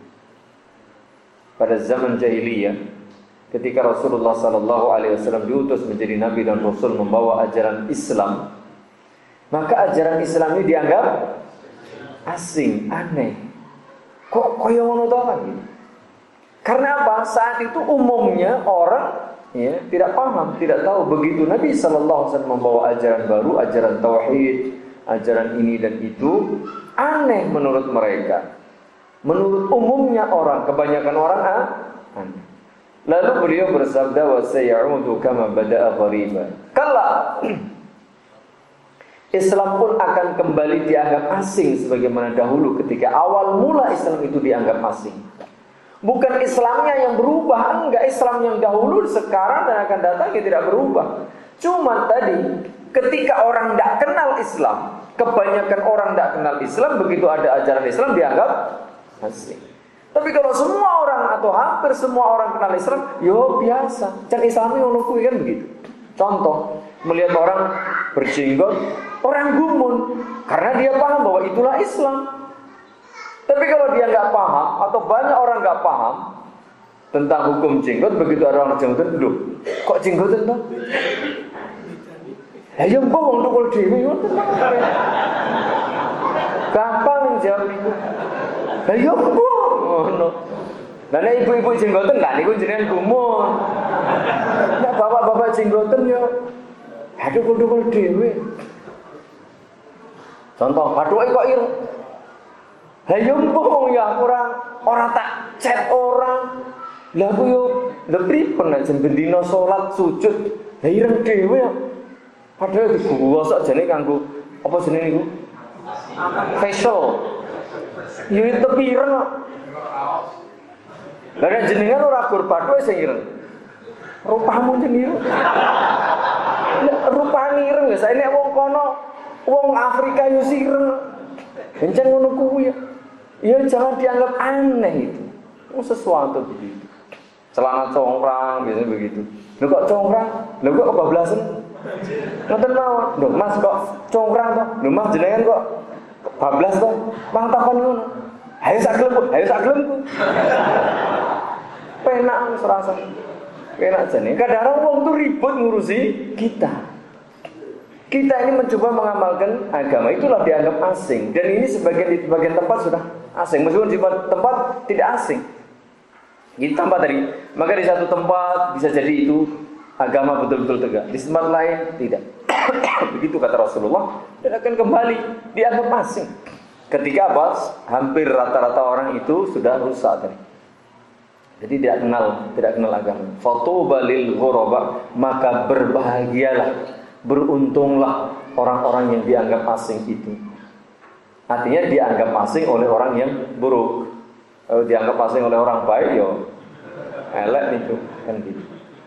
[SPEAKER 1] pada zaman jahiliyah, ketika Rasulullah sallallahu alaihi wasallam diutus menjadi nabi dan rasul membawa ajaran Islam, maka ajaran Islam ini dianggap asing, aneh. Kok koyo ngono to kan? Karena apa? Saat itu umumnya orang tidak paham, tidak tahu. Begitu Nabi sallallahu alaihi wasallam membawa ajaran baru, ajaran tauhid, ajaran ini dan itu, aneh menurut mereka. Menurut umumnya orang, kebanyakan orang aneh. Lalu beliau bersabda, wa sayaudu kama bada'a ghariba. Kala Islam pun akan kembali dianggap asing sebagaimana dahulu ketika awal mula Islam itu dianggap asing. Bukan Islamnya yang berubah, enggak, Islam yang dahulu sekarang dan akan datang tidak berubah. Cuma tadi ketika orang tidak kenal Islam, kebanyakan orang tidak kenal Islam, begitu ada ajaran Islam dianggap asing. Tapi kalau semua orang atau hampir semua orang kenal Islam, yo biasa. Can Islami ngono kuwi kan begitu. Contoh, melihat orang berjenggot, orang gumun karena dia paham bahwa itulah Islam. Tapi kalau dia nggak paham atau banyak orang nggak paham tentang hukum jenggot, begitu ada orang jenggotan, loh, kok jenggotan toh? Ya mbok wong tukul dhewe ngono. Gampang jawab itu. Ya mbok ngono. Lah nek ibu-ibu jenggotan lah niku jenengan gumun. Nek bapak-bapak jenggotan yo tukul dhewe. Contoh, pathuke kok ireng. Hayo mbong ya orang tak chat orang. Lah aku yo pripun nek jam bendina salat sujud ireng dhewe ya. Padahal digosok jane kanggo apa jenenge niku? Facial. Yo tepi ireng kok. Lah nek jenengan ora gur bathuke sing ireng. Rupamu jeneng ireng. Rupane ireng ya saene wong kono wong Afrika yo sireng. Encen ngono kuwi ya. Ya jangan dianggap aneh itu. Sesuatu begitu. Celana congkrang biasanya begitu. Lho kok congkrang? Lho kok kebablasan? Ngoten mawon. Lho Mas kok congkrang to? Lho Mas jenengan kok bablas to? Mang takon ngono. Hayo sak gelemku. Penak wis rasa. Penak jane. Kadang-kadang wong tuh ribut ngurusi kita. Kita ini mencoba mengamalkan agama, itulah dianggap asing. Dan ini di sebagian tempat sudah asing. Meskipun di tempat tidak asing. Di tempat tadi, maka di satu tempat bisa jadi itu agama betul-betul tegak. Di tempat lain tidak. Begitu kata Rasulullah. Dan akan kembali dianggap asing. Ketika apa? Hampir rata-rata orang itu sudah rusak tadi. Jadi tidak kenal agama. Fatuba lil ghuraba, maka berbahagialah, beruntunglah orang-orang yang dianggap asing itu. Artinya dianggap asing oleh orang yang buruk. Kalau dianggap asing oleh orang baik, yo elek itu kan gitu.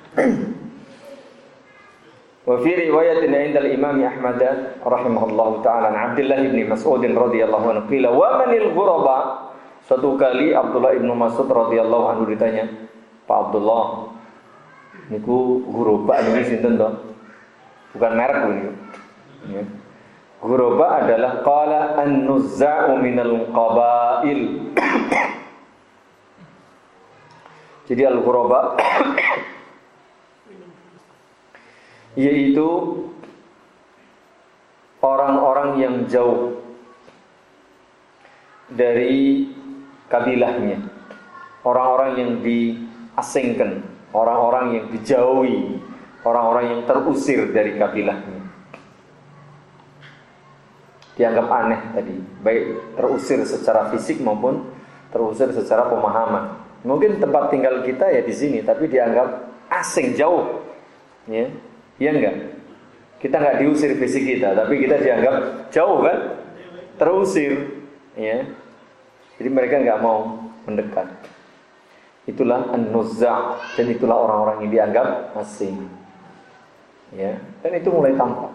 [SPEAKER 1] Wa fi riwayatin 'inda al-Imam Ahmad rahimahullahu taala an Abdullah bin Mas'ud radhiyallahu anhu qila wa manil ghuraba. Suatu kali Abdullah bin Mas'ud radhiyallahu anhu ditanya, Pak Abdullah, niku ghuraba niki sinten to? Bukan merek ini. Ya. Ghuraba adalah qala an-nuzza'u minal qabail. Jadi al-ghuraba yaitu orang-orang yang jauh dari kabilahnya, orang-orang yang diasingkan, orang-orang yang dijauhi, orang-orang yang terusir dari kabilahnya. Dianggap aneh tadi, baik terusir secara fisik maupun terusir secara pemahaman. Mungkin tempat tinggal kita ya di sini, tapi dianggap asing jauh, ya, Iya enggak? Kita enggak diusir fisik kita, tapi kita dianggap jauh kan? Terusir, ya. Jadi mereka enggak mau mendekat. Itulah an-nuzza', dan itulah orang-orang yang dianggap asing. Ya, dan itu mulai tampak.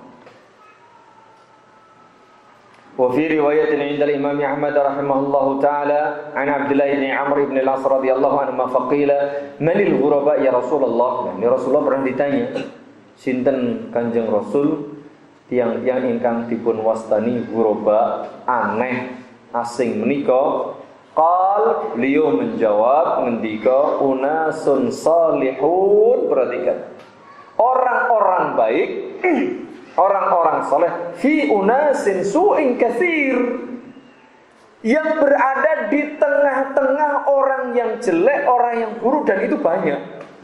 [SPEAKER 1] Wa fi riwayatin 'inda al-Imam Ahmad rahimahullahu taala an Abdullah bin Amr bin al-As radhiyallahu anhu faqila manil ghuraba ya Rasulullah. Ini Rasulullah pernah ditanya, sinten Kanjeng Rasul tiang-tiang ingkang dipun wastani ghuraba, aneh, asing menika? Qal, beliau menjawab ngendika unasun salihun, perhatikan. Orang-orang baik, orang-orang soleh, fi unasin su'in katsir, yang berada di tengah-tengah orang yang jelek, orang yang buruk, dan itu banyak.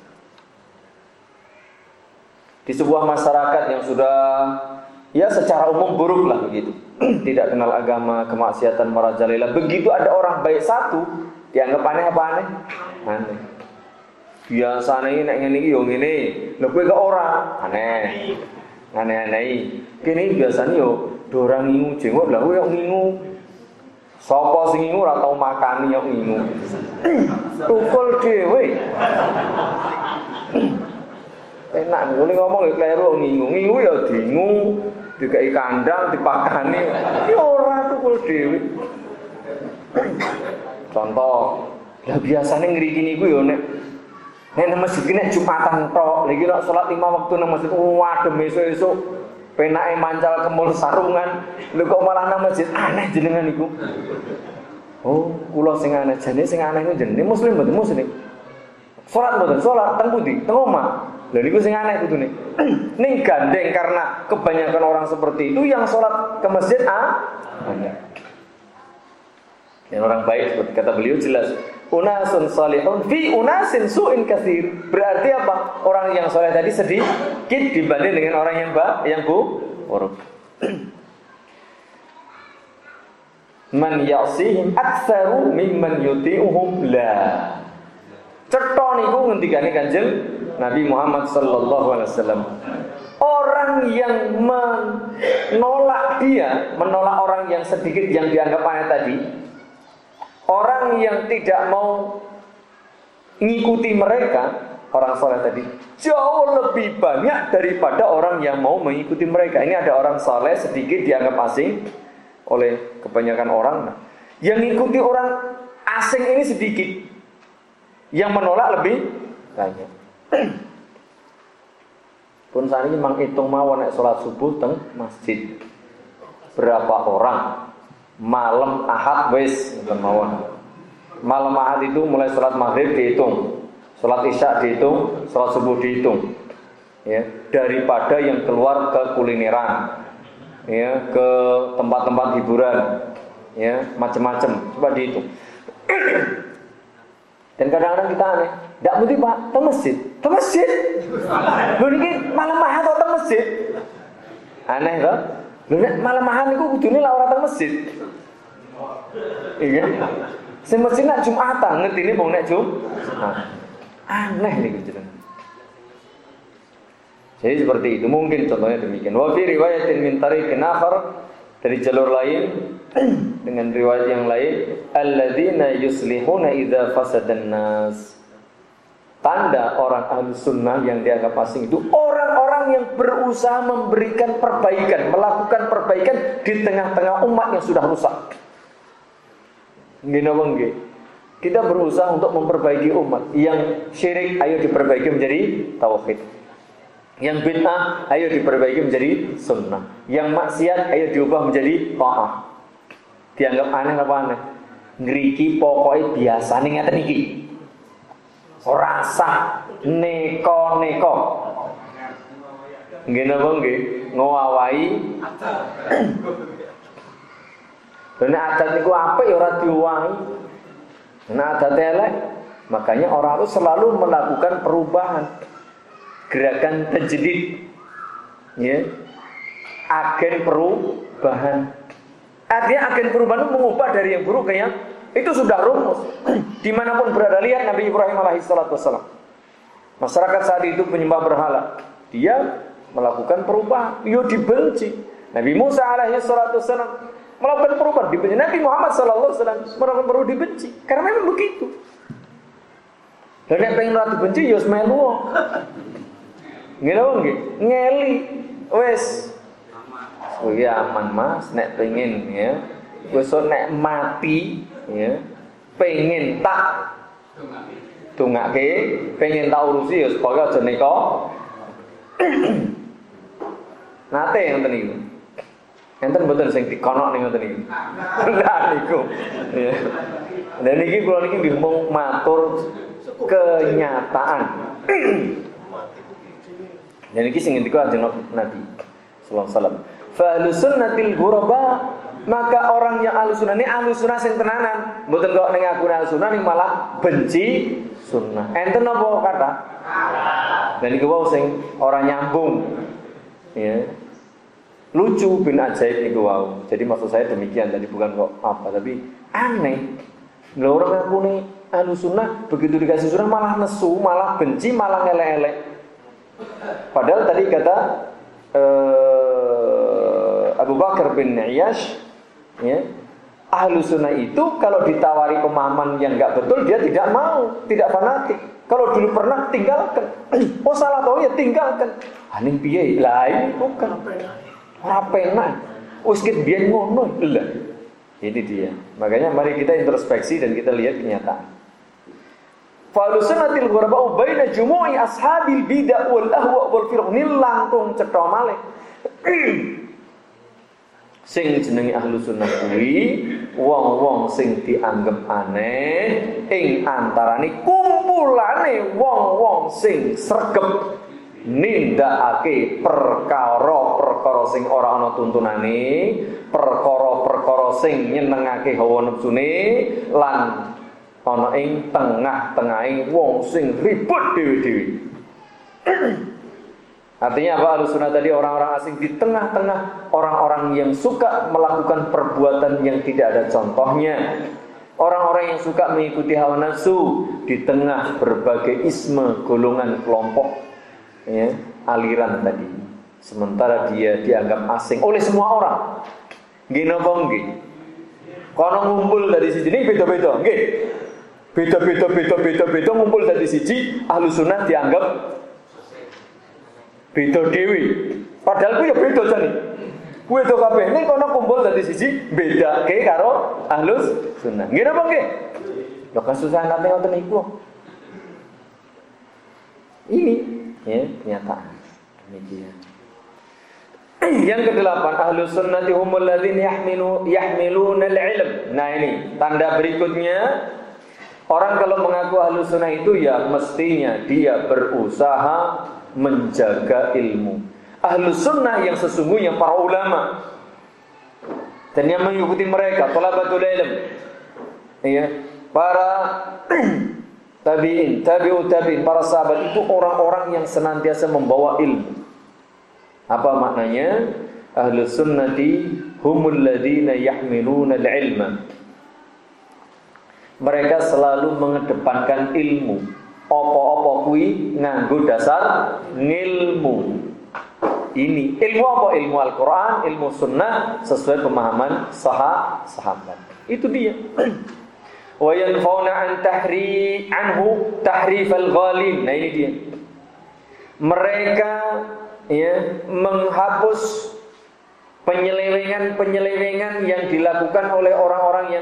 [SPEAKER 1] Di sebuah masyarakat yang sudah ya secara umum buruk lah begitu, tidak kenal agama, kemaksiatan merajalela, begitu ada orang baik satu, dianggap aneh apa aneh? Aneh. Biasane nek ngene iki yo ngene, lho kowe kok ora aneh. Aneh-aneh. Kene biasane yo do ora ngingu jenggot, lha kowe yo ngingu. Sapa sing ngingu ora tau makani yo ngingu. Tukul dhewe. Enak ngene ngomong yo kleru ngingu. Ngingu yo dingu, dikai kandang, dipakani. Yo ora tukul dhewe. Contoh, lah biasane ngriki niku yo nek masjid ini Jumatan tok, lagi nak sholat 5 waktu nang masjid, waduh esuk-esuk penake mancal kemul sarungan, lho kok malah nang masjid aneh jenengan niku. Oh, kula sing aneh jane sing aneh niku jenenge muslim mboten muslim. Sholat mboten sholat teng pundi? Teng omah. Lha niku sing aneh kudune. Ning gandeng karena kebanyakan orang seperti itu yang sholat ke masjid aneh. Dan orang baik seperti kata beliau jelas. Unasun salihun fi unasin su'in katsir. Berarti apa? Orang yang soleh tadi sedikit dibanding dengan orang yang buruk. Man ya'sihim aktsaru mimman yuti'uhum la. Cetha niku ngendikane Kanjeng Nabi Muhammad sallallahu alaihi wasallam. Orang yang menolak orang yang sedikit yang dianggap aneh tadi, orang yang tidak mau mengikuti mereka, orang soleh tadi, jauh lebih banyak daripada orang yang mau mengikuti mereka. Ini ada orang soleh sedikit dianggap asing oleh kebanyakan orang. Yang mengikuti orang asing ini sedikit, yang menolak lebih banyak. Pun saat ini menghitung mawon nek sholat subuh teng masjid berapa orang? Malam Ahad wis mawon. Malam Ahad itu mulai sholat maghrib dihitung, sholat isya dihitung, sholat subuh dihitung. Ya, daripada yang keluar ke kulineran, ya, ke tempat-tempat hiburan, ya, macam-macam. Coba dihitung. Dan kadang-kadang kita aneh, tidak mesti Pak, ke masjid, ke masjid. Lho niki malam Ahad kok ke masjid? Aneh toh? Lho nek malam Ahad niku kudune lak ora teng masjid. Iya. Sing mesti nak Jumatan, ngertine wong nek Jumat. Aneh niku jenengan. Jadi seperti itu, mungkin contohnya demikian. Wa fi riwayatin min tariqin akhar, dari jalur lain dengan riwayat yang lain, alladzina yuslihuna idza fasadan nas. Tanda orang Ahlus Sunnah yang dianggap asing itu orang-orang yang berusaha memberikan perbaikan, melakukan perbaikan di tengah-tengah umat yang sudah rusak. Nggih. Kita berusaha untuk memperbaiki umat. Yang syirik ayo diperbaiki menjadi tauhid. Yang bid'ah ayo diperbaiki menjadi sunnah. Yang maksiat ayo diubah menjadi ta'ah. Dianggap aneh apa aneh? Ngriki pokoknya biasa nih ngaten iki. Ora sah neko-neko. Nggih napa nggih? Ngowawahi. Dene adat niku apik ya ora diowahi. Nek adat elek, makanya orang harus selalu melakukan perubahan. Gerakan tajdid. Ya. Agen perubahan. Artinya agen perubahan itu mengubah dari yang buruk ke yang itu sudah rumus. Dimanapun berada, lihat Nabi Ibrahim alaihissalam. Masyarakat saat itu penyembah berhala. Dia melakukan perubahan, yo dibenci. Nabi Musa alaihi salatu wasallam melakukan perubahan, dibenci. Nabi Muhammad sallallahu alaihi wasallam melakukan perubahan, dibenci. Karena memang begitu. Dan nek pengen ora dibenci yo melu. Ngene nggih, ngeli. Wis. Oh ya aman Mas, nek pengen ya. Wis nek mati ya, pengen tak tungake, pengen tak urusi ya pokoke aja neka. Nate ngoten niku. Enten mboten sing dikonok ning ngoten niku. Lah niku. Ya. Dan niki kula niki ngomong matur kenyataan. Dan niki sing ngendika Kanjeng Nabi sallallahu alaihi wasallam. Fa ahlussunnatil ghuraba, maka orang yang ahlussunnah ini ahlussunnah sing tenanan. Mboten kok ning aku ahlussunnah ning malah benci sunnah. Enten apa kata? Dan niku wau sing ora nyambung. Ya. Lucu bin ajaib niku wau. Jadi maksud saya demikian, tadi bukan kok apa, tapi aneh. Lha orang aku nih ahlussunnah begitu dikasih sunnah malah nesu, malah benci, malah ngelek-elek. Padahal tadi kata Abu Bakar bin Ayyash, ya, ahlussunnah itu kalau ditawari pemahaman yang enggak betul dia tidak mau, tidak fanatik. Kalau dulu pernah tinggalkan. Oh salah tahu ya tinggalkan. Haning piye? Lah ini bukan. Ora penak. Wis ket biyen ngono lho. Ini dia. Makanya mari kita introspeksi dan kita lihat kenyataan. Falusunatil ghuraba baina jumu'i ashabil bid'ah wal ahwa wal firq langkung cetha malih. Sing jenenge ahlussunnah kuwi wong-wong sing dianggep aneh ing antarane kumpulane wong-wong sing sregep nindakake perkara-perkara sing ora ana tuntunane, perkara-perkara sing nyenengake hawa nepsune lan ana ing tengah-tengahing wong sing ribut dhewe-dhewe. Artinya apa? Ahlussunnah tadi orang-orang asing di tengah-tengah orang-orang yang suka melakukan perbuatan yang tidak ada contohnya. Orang-orang yang suka mengikuti hawa nafsu di tengah berbagai isme, golongan, kelompok, ya, aliran tadi. Sementara dia dianggap asing oleh semua orang. Nggih napa nggih? Kono ngumpul dari siji ini beda-beda, nggih. Beda-beda ngumpul dari siji, ahlussunnah dianggap beda dewi. Padahal ku ya beda jane. Kuwi to kabeh ning kono kumpul dadi siji, bedake karo ahlus sunnah. Nggih napa nggih? Lho kasusahan nate ngoten niku. Ini ya kenyataan. Demikian. Yang kedelapan, ahlus sunnati humul ladzina yahmiluna al-ilm. Nah ini tanda berikutnya. Orang kalau mengaku ahlus sunnah itu ya mestinya dia berusaha menjaga ilmu. Ahlus sunnah yang sesungguhnya para ulama dan yang mengikuti mereka, thalabatul ilm, ya, para tabi'in, tabi'ut tabi'in, para sahabat itu orang-orang yang senantiasa membawa ilmu. Apa maknanya? Ahlus sunnati humul ladzina yahmiluna al-ilma. Mereka selalu mengedepankan ilmu. Apa-apa kuwi nganggo dasar ngilmu. Ini ilmu apa? Ilmu Al-Quran, ilmu Sunnah sesuai pemahaman sahabat. Itu dia. Wa yanfauna an anhu tahrif al-ghalin. Nah ini dia. Mereka ya menghapus penyelewengan yang dilakukan oleh orang-orang yang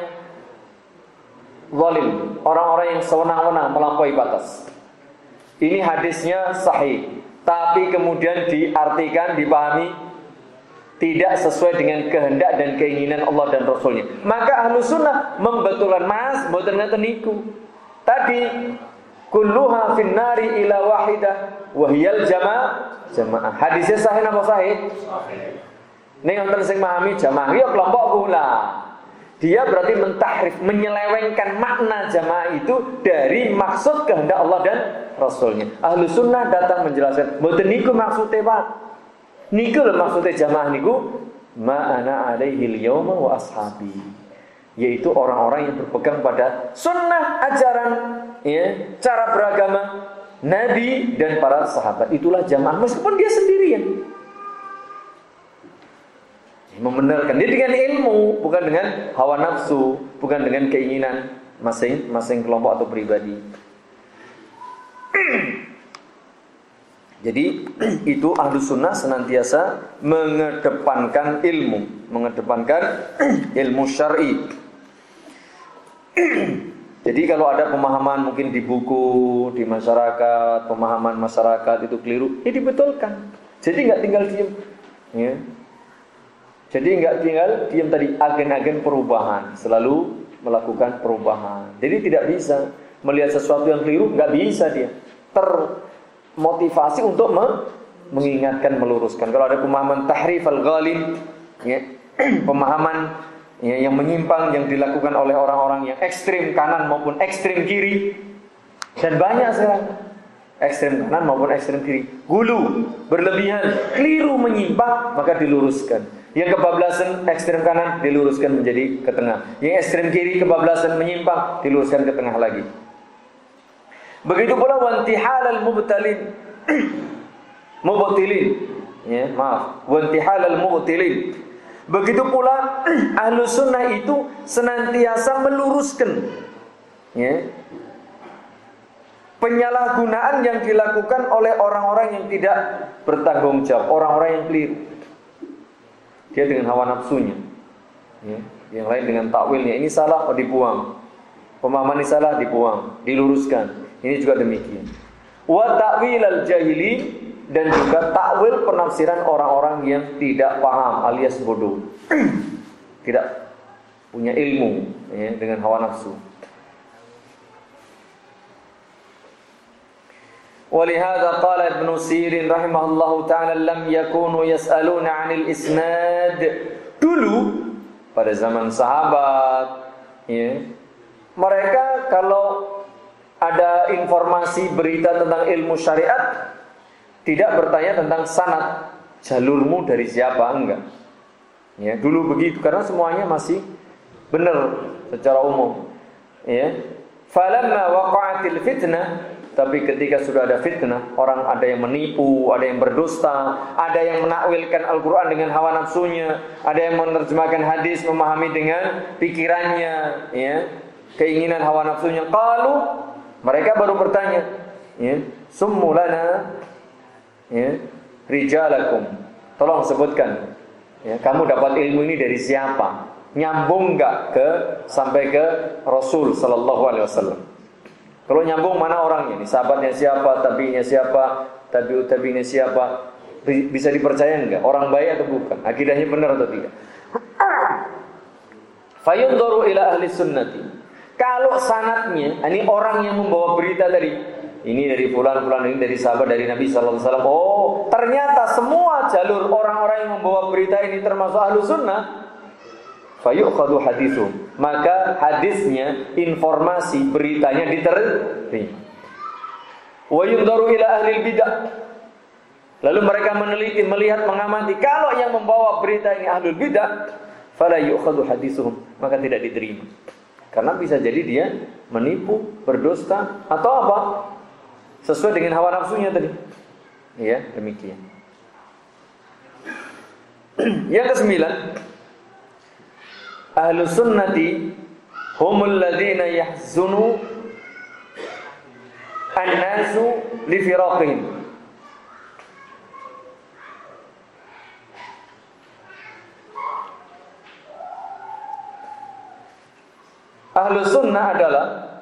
[SPEAKER 1] zalim, orang-orang yang sewenang-wenang melampaui batas. Ini hadisnya sahih, tapi kemudian diartikan, dipahami tidak sesuai dengan kehendak dan keinginan Allah dan Rasulnya. Maka ahlus sunnah membetulan mas, mboten ngaten niku. Tadi kulluha finnari ila wahidah wa hiyal jamaah. Hadisnya sahih napa sahih? Sahih. Ning wonten sing memahami jamaah ya kelompok kula. Dia berarti mentahrif, menyelewengkan makna jamaah itu dari maksud kehendak Allah dan Rasulnya. Ahlus sunnah datang menjelaskan, mboten niku maksude Pak. Niku lho maksude jamaah niku ma'ana alaihil yauma wa ashabi. Yaitu orang-orang yang berpegang pada sunnah ajaran, ya, cara beragama Nabi dan para sahabat. Itulah jamaah meskipun dia sendirian. Membenarkan dia dengan ilmu, bukan dengan hawa nafsu, bukan dengan keinginan masing-masing kelompok atau pribadi. Jadi itu Ahlus Sunnah senantiasa mengedepankan ilmu syar'i. Jadi kalau ada pemahaman mungkin di buku, di masyarakat, pemahaman masyarakat itu keliru, ya dibetulkan. Jadi nggak tinggal diam, ya. Jadi nggak tinggal diam tadi, agen-agen perubahan, selalu melakukan perubahan. Jadi tidak bisa melihat sesuatu yang keliru, nggak bisa dia termotivasi untuk mengingatkan, meluruskan. Kalau ada pemahaman tahrif al-ghalib, ya, pemahaman ya, yang menyimpang yang dilakukan oleh orang-orang yang ekstrem kanan maupun ekstrem kiri, dan banyak sekarang ekstrem kanan maupun ekstrem kiri, gulu, berlebihan, keliru, menyimpang, maka diluruskan. Yang kebablasan ekstrem kanan diluruskan menjadi ke tengah. Yang ekstrem kiri kebablasan menyimpang diluruskan ke tengah lagi. Begitu pula wantihal al-mubtalin. Mubtilin. Ya, maaf. Wantihal al-mubtilin. Begitu pula Ahlus Sunnah itu senantiasa meluruskan, ya, penyalahgunaan yang dilakukan oleh orang-orang yang tidak bertanggung jawab, orang-orang yang keliru. Dia dengan hawa nafsunya, ya. Yang lain dengan takwilnya. Ini salah, oh dibuang. Pemahaman ini salah, dibuang, diluruskan. Ini juga demikian. Wa ta'wil al-jahili, dan juga takwil penafsiran orang-orang yang tidak paham alias bodoh, tidak punya ilmu, ya, dengan hawa nafsu. Walihada qala Ibnu Sirin rahimahullahu ta'ala lam yakunu yas'aluna 'anil isnad. Dulu pada zaman sahabat, ya, mereka kalau ada informasi berita tentang ilmu syariat tidak bertanya tentang sanad, jalurmu dari siapa, enggak. Ya, dulu begitu karena semuanya masih benar secara umum, ya. Falamma waqa'atil fitnah, tapi ketika sudah ada fitnah, orang ada yang menipu, ada yang berdusta, ada yang menakwilkan Al-Quran dengan hawa nafsunya, ada yang menerjemahkan hadis memahami dengan pikirannya, ya, keinginan hawa nafsunya. Qalu, mereka baru bertanya, ya, summu lana, ya, rijalakum, tolong sebutkan, ya, kamu dapat ilmu ini dari siapa? Nyambung enggak sampai ke Rasul sallallahu alaihi wasallam? Kalau nyambung, mana orangnya? Ini sahabatnya siapa, tabi'inya siapa, tabi'ut tabi'inya siapa? Bisa dipercaya enggak? Orang baik atau bukan? Akidahnya benar atau tidak? Fayunzaru ila ahli sunnati. Kalau sanadnya, ini orang yang membawa berita tadi, ini dari fulan, ini dari sahabat dari Nabi sallallahu alaihi wasallam. Oh, ternyata semua jalur orang-orang yang membawa berita ini termasuk ahlu sunnah. Fayu'khadhu hadithu, maka hadisnya, informasi, beritanya diterima. Wa yunzaru ila ahli bidah. Lalu mereka meneliti, melihat, mengamati, kalau yang membawa berita ini ahlul bidah, fala yu'khadhu hadithuhum, maka tidak diterima. Karena bisa jadi dia menipu, berdusta, atau apa? Sesuai dengan hawa nafsunya tadi. Ya, demikian. Yang kesembilan, Ahlus sunnati humul ladzina yahzunu an-nasu li firaqihim. Ahlus sunnah adalah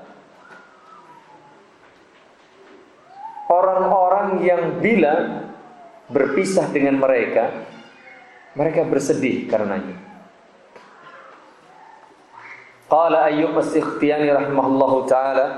[SPEAKER 1] orang-orang yang bila berpisah dengan mereka bersedih karenanya. Qala Ayyub as-Sikhtiyani rahimahullahu ta'ala,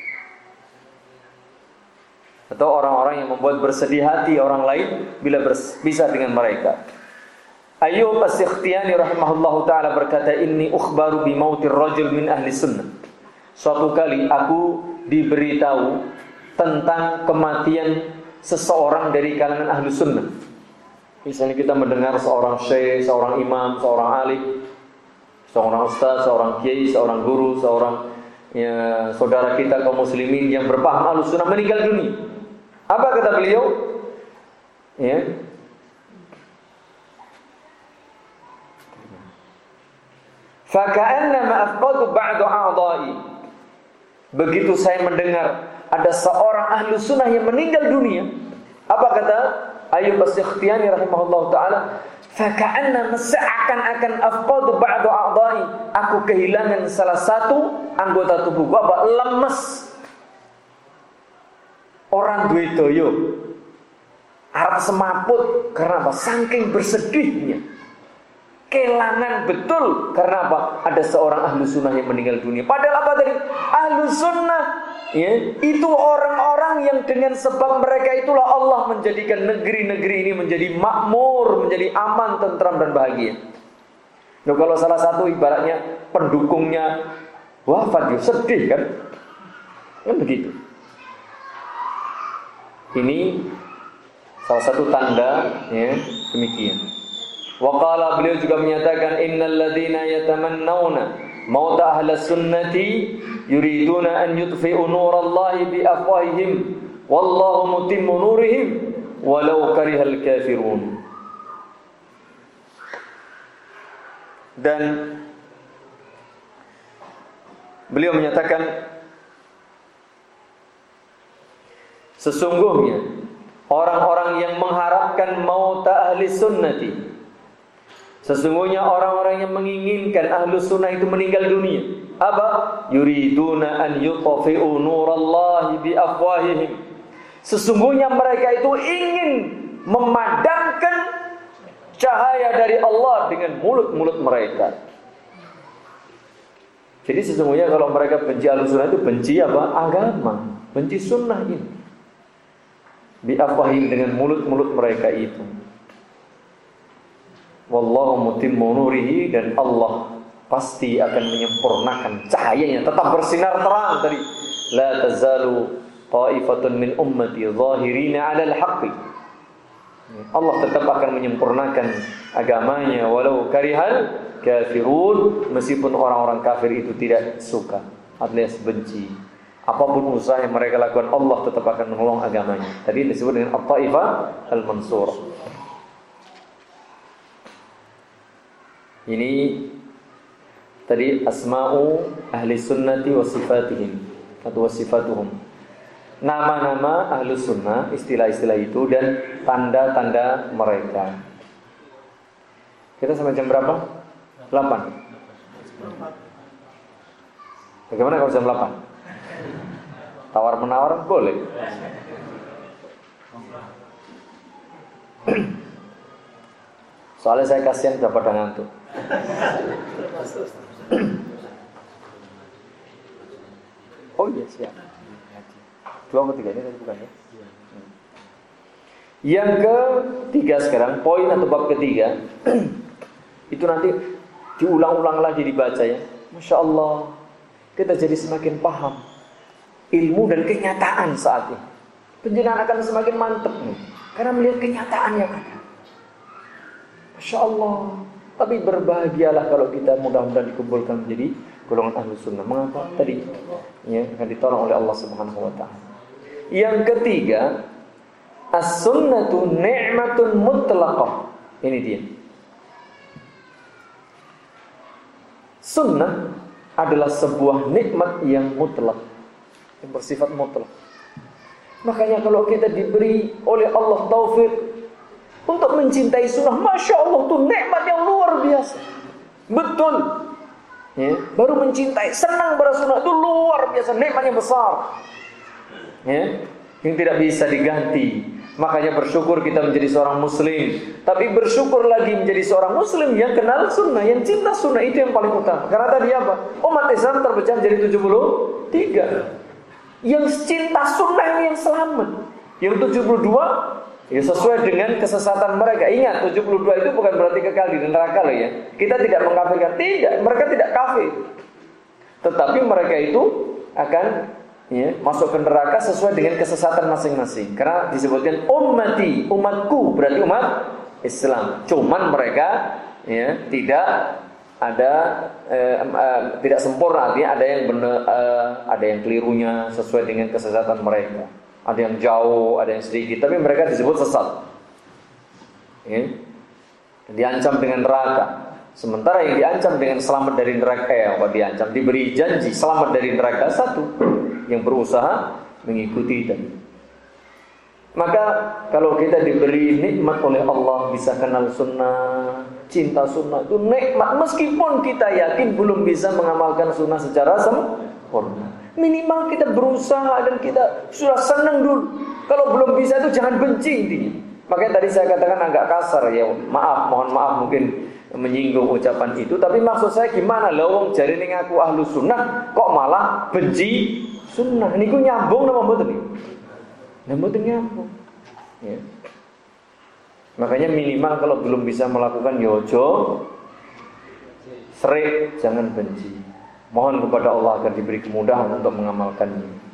[SPEAKER 1] atau orang-orang yang membuat bersedih hati orang lain bila berpisah dengan mereka. Ayyub as-Sikhtiyani rahimahullahu ta'ala berkata, inni ukhbaru bi mautir rajul min ahli sunnah. Suatu kali aku diberitahu tentang kematian seseorang dari kalangan ahli sunnah. Misalnya kita mendengar seorang syekh, seorang imam, seorang alim, seorang ustaz, seorang kiai, seorang guru, seorang, ya, saudara kita kaum muslimin yang berpaham Ahlus Sunnah meninggal dunia. Apa kata beliau? Ya. Faka'annama afqadu ba'du a'dha'i. Begitu saya mendengar ada seorang ahlu sunnah yang meninggal dunia, apa kata Ayyub As-Sikhtiyani rahimahullah ta'ala? Faka'annama seakan-akan afqadu ba'du a'dha'i, aku kehilangan salah satu anggota tubuhku. Apa? Lemes. Orang duwe daya arep semaput karena apa? Saking bersedihnya. Kelangan betul karena apa? Ada seorang ahlu sunnah yang meninggal dunia. Padahal apa tadi? Ahlu sunnah, ya, itu orang-orang yang dengan sebab mereka itulah Allah menjadikan negeri-negeri ini menjadi makmur, menjadi aman, tentram dan bahagia. Nah, kalau salah satu ibaratnya pendukungnya wafat, ya sedih kan? Kan begitu. Ini salah satu tanda, ya, demikian. Waqala, beliau juga menyatakan innal ladzina yatamannawna mauta ahli sunnati yuriduna an yutfi'u nurallahi bi afwahihim wallahu mutimmu nurihim walau karihal kafirun. Dan beliau menyatakan sesungguhnya orang-orang yang mengharapkan mauta ahli sunnati, sesungguhnya orang-orang yang menginginkan ahlu sunnah itu meninggal dunia, apa? Yuriduna an yutfi'u nurallahi bi afwahihim. Sesungguhnya mereka itu ingin memadamkan cahaya dari Allah dengan mulut-mulut mereka. Jadi sesungguhnya kalau mereka benci ahlu sunnah itu benci apa? Agama, benci sunnah ini. Bi afwahihim, dengan mulut-mulut mereka itu. Wallahu mutimmu nurihi, dan Allah pasti akan menyempurnakan cahayanya, tetap bersinar terang tadi. La tazalu ta'ifatun min ummati zahirina 'alal haqqi. Allah tetap akan menyempurnakan agamanya walau karihal kafirun, meskipun orang-orang kafir itu tidak suka alias benci. Apapun usaha yang mereka lakukan, Allah tetap akan menolong agamanya. Tadi disebut dengan at-ta'ifah al-mansurah. Ini tadi asma'u ahli sunnati wa sifatihim atau wasifatuhum. Nama-nama ahli sunnah, istilah-istilah itu dan tanda-tanda mereka. Kita sampai jam berapa? 8. Bagaimana kalau jam 8? Tawar-menawar boleh. Soalnya saya kasihan sudah pada ngantuk. Oh iya, siap. 2 atau 3 ini tadi bukan ya? Yang ketiga sekarang, poin atau bab ketiga. Itu nanti diulang-ulang lagi dibaca ya. Masya Allah, kita jadi semakin paham ilmu dan kenyataan saat ini. Penjenengan akan semakin mantap nih, karena melihat kenyataan yang ada. Masya Allah. Tapi berbahagialah kalau kita mudah-mudahan dikumpulkan menjadi golongan ahlu sunnah. Mengapa? Tadi ya, akan ditolong oleh Allah Subhanahu wa ta'ala. Yang ketiga, as-sunnatu ni'matun mutlaqah. Ini dia. Sunnah adalah sebuah nikmat yang mutlak, yang bersifat mutlak. Makanya kalau kita diberi oleh Allah taufik untuk mencintai sunnah, Masya Allah, itu nikmat yang luar biasa. Betul ya, baru mencintai, senang pada sunnah itu luar biasa, nikmat yang besar ya, yang tidak bisa diganti. Makanya bersyukur kita menjadi seorang muslim. Tapi bersyukur lagi menjadi seorang muslim yang kenal sunnah, yang cinta sunnah, itu yang paling utama. Karena tadi apa? Umat Islam terpecah menjadi 73. Yang cinta sunnah yang selamat. Yang 72 ya sesuai dengan kesesatan mereka. Ingat, 72 itu bukan berarti kekal di neraka loh ya. Kita tidak mengkafirkan, tidak, mereka tidak kafir. Tetapi mereka itu akan ya, masuk ke neraka sesuai dengan kesesatan masing-masing. Karena disebutkan ummati, umatku, berarti umat Islam. Cuman mereka ya tidak ada tidak sempurna, artinya ada yang benar, ada yang kelirunya sesuai dengan kesesatan mereka. Ada yang jauh, ada yang sedikit, tapi mereka disebut sesat. Ya. Diancam dengan neraka. Sementara yang diancam dengan selamat dari neraka, diancam, diberi janji selamat dari neraka satu, yang berusaha mengikuti dan. Maka kalau kita diberi nikmat oleh Allah, bisa kenal sunnah, cinta sunnah, itu nikmat. Meskipun kita yakin belum bisa mengamalkan sunnah secara sempurna, minimal kita berusaha dan kita sudah senang dulu. Kalau belum bisa itu jangan benci intinya. Makanya tadi saya katakan agak kasar ya, mohon maaf mungkin menyinggung ucapan itu. Tapi maksud saya gimana, lawang jari ini ngaku ahlu sunnah kok malah benci sunnah. Ini ku nyambung nama mboten nih. Mboten nyambung. Ya. Makanya minimal kalau belum bisa melakukan yojo serik, jangan benci. Mohon kepada Allah agar diberi kemudahan untuk mengamalkannya.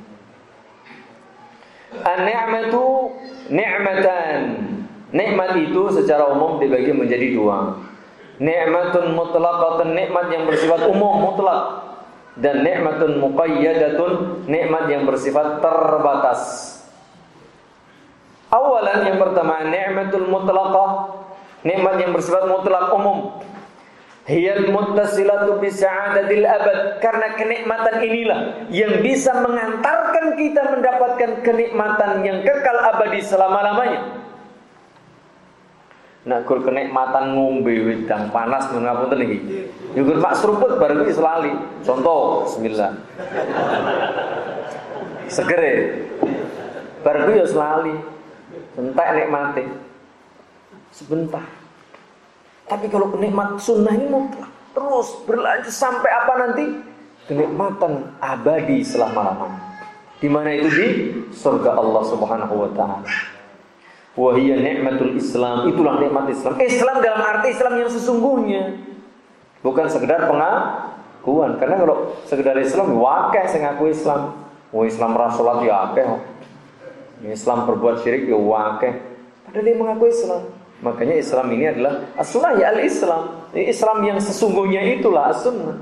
[SPEAKER 1] An-ni'matu ni'matan. Nikmat itu secara umum dibagi menjadi dua. Ni'matun mutlaqatun, nikmat yang bersifat umum mutlak, dan ni'matun muqayyadatun, nikmat yang bersifat terbatas. Awalan, yang pertama, ni'matul mutlaqah, nikmat yang bersifat mutlak umum. Hiyal muttasilatu bi sa'adatil abad, karena kenikmatan inilah yang bisa mengantarkan kita mendapatkan kenikmatan yang kekal abadi selama-lamanya. Nak kur kenikmatan ngombe wedang panas ngapunten iki. Yukur Pak seruput baru iki selali. Contoh, bismillah. Segere. Baru ya selali. Entek nikmate. Sebentar. Tapi kalau kenikmat sunnah ini mutlak, terus berlanjut sampai apa nanti? Kenikmatan abadi selama-lamanya. Di mana itu? Di surga Allah Subhanahu wa taala. Wa hiya ni'matul Islam, itulah nikmat Islam. Islam dalam arti Islam yang sesungguhnya. Bukan sekedar pengakuan. Karena kalau sekedar Islam wakeh sing ngaku Islam. Islam ra salat ya akeh. Islam berbuat syirik ya wakeh. Padahal dia mengaku Islam. Makanya Islam ini adalah as-sunnah ya al-Islam. Islam yang sesungguhnya itulah as-sunnah.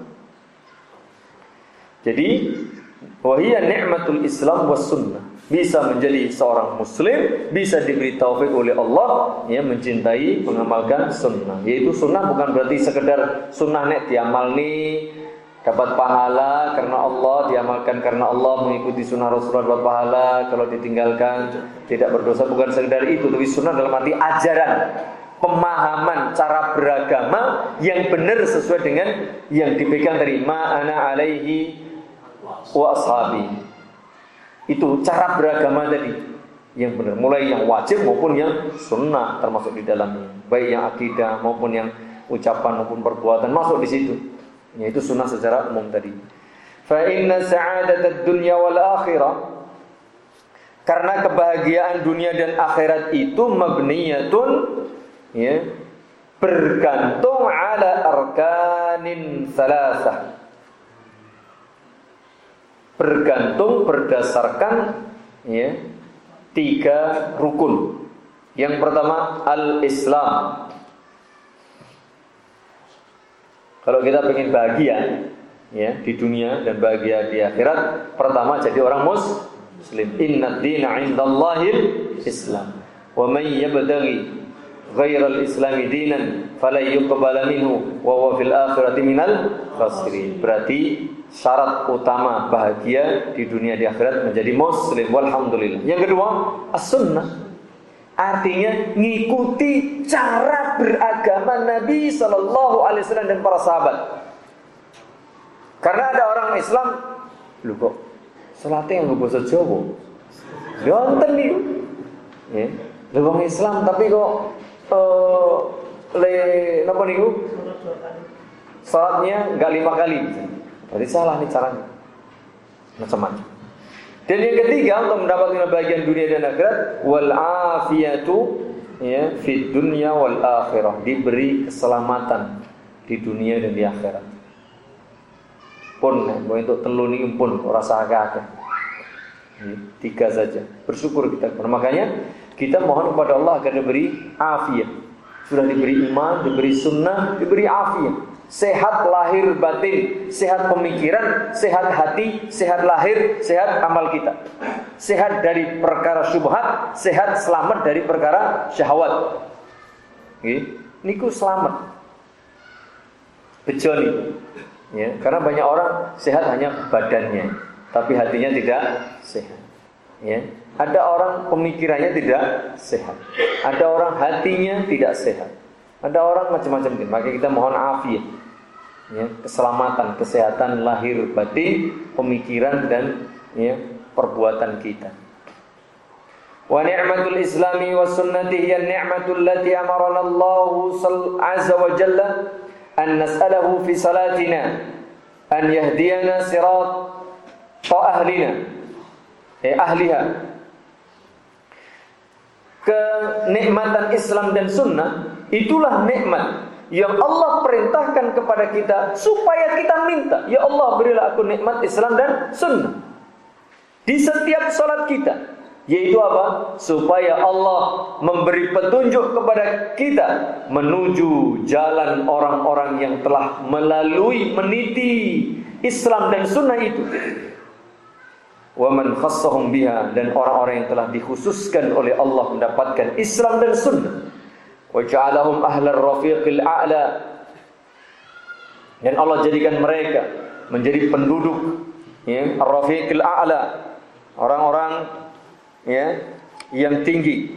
[SPEAKER 1] Jadi wa hiya ni'matul Islam was sunnah. Bisa menjadi seorang muslim, bisa diberi taufik oleh Allah ya, mencintai, mengamalkan sunnah. Yaitu sunnah bukan berarti sekedar sunnah nek diamalni dapat pahala karena Allah, diamalkan karena Allah, mengikuti sunnah Rasulullah dapat pahala, kalau ditinggalkan tidak berdosa, bukan sekedar itu. Tapi sunnah dalam arti ajaran, pemahaman, cara beragama yang benar sesuai dengan yang dipegang dari ma'ana alaihi wa ashabi. Itu cara beragama tadi yang benar, mulai yang wajib maupun yang sunnah termasuk di dalamnya, baik yang akidah maupun yang ucapan maupun perbuatan masuk di situ. Yaitu sunnah secara umum tadi. Fa inna sa'adatad dunya wal akhirah, karena kebahagiaan dunia dan akhirat itu mabniyatun ya, bergantung ala arkanin salasah, bergantung berdasarkan ya, 3 rukun. Yang pertama al-Islam. Kalau kita ingin bahagia ya, di dunia dan bahagia di akhirat, pertama jadi orang muslim. Innad dina 'indallahil Islam. Wa man yabtaghi ghairal islami dinan falan yuqbala minhu wa huwa fil akhirati minal khasirin. Berarti syarat utama bahagia di dunia di akhirat menjadi muslim. Walhamdulillah. Yang kedua, as-sunnah. Artinya ngikuti cara beragama Nabi sallallahu alaihi wasallam dan para sahabat. Karena ada orang Islam, lho kok salate nganggo basa Jawa. Wonten niku. Ya, lho wong Islam tapi kok napa niku? Salatnya enggak 5 kali. Berarti salah nih caranya. Macam-macam. Dan yang ketiga, untuk mendapatkan kebahagiaan dunia dan akhirat, wal afiyatu ya fid dunya wal akhirah, diberi keselamatan di dunia dan di akhirat. Pun untuk telu niki pun ora sakake. 3 saja. Bersyukur kita. Makanya kita mohon kepada Allah agar diberi afiyat. Sudah diberi iman, diberi sunnah, diberi afiyat. Sehat lahir batin, sehat pemikiran, sehat hati, sehat lahir, sehat amal kita. Sehat dari perkara syubhat, sehat selamat dari perkara syahwat. Niku selamat. Bejo nih. Ya, karena banyak orang sehat hanya badannya, tapi hatinya tidak sehat. Ya. Ada orang pemikirannya tidak sehat. Ada orang hatinya tidak sehat. Ada orang macam-macam. Maka kita mohon afiat. Ya, keselamatan, kesehatan lahir batin, pemikiran dan ya, perbuatan kita. Wa ni'matul islami was sunnati hiya ni'matul lati amarana Allah azza wa jalla an nas'alahu fi salatina an yahdiyana sirat ahlina ahliha. Kenikmatan Islam dan sunnah itulah nikmat yang Allah perintahkan kepada kita supaya kita minta, ya Allah berilah aku nikmat Islam dan sunnah di setiap salat kita. Yaitu apa? Supaya Allah memberi petunjuk kepada kita menuju jalan orang-orang yang telah melalui meniti Islam dan sunnah itu. Wa man khassahum biha, dan orang-orang yang telah dikhususkan oleh Allah mendapatkan Islam dan sunnah. Wa ja'alahum ahlar rafiqil a'la, dan Allah jadikan mereka menjadi penduduk ya ar-rafiqil a'la, orang-orang ya yang tinggi,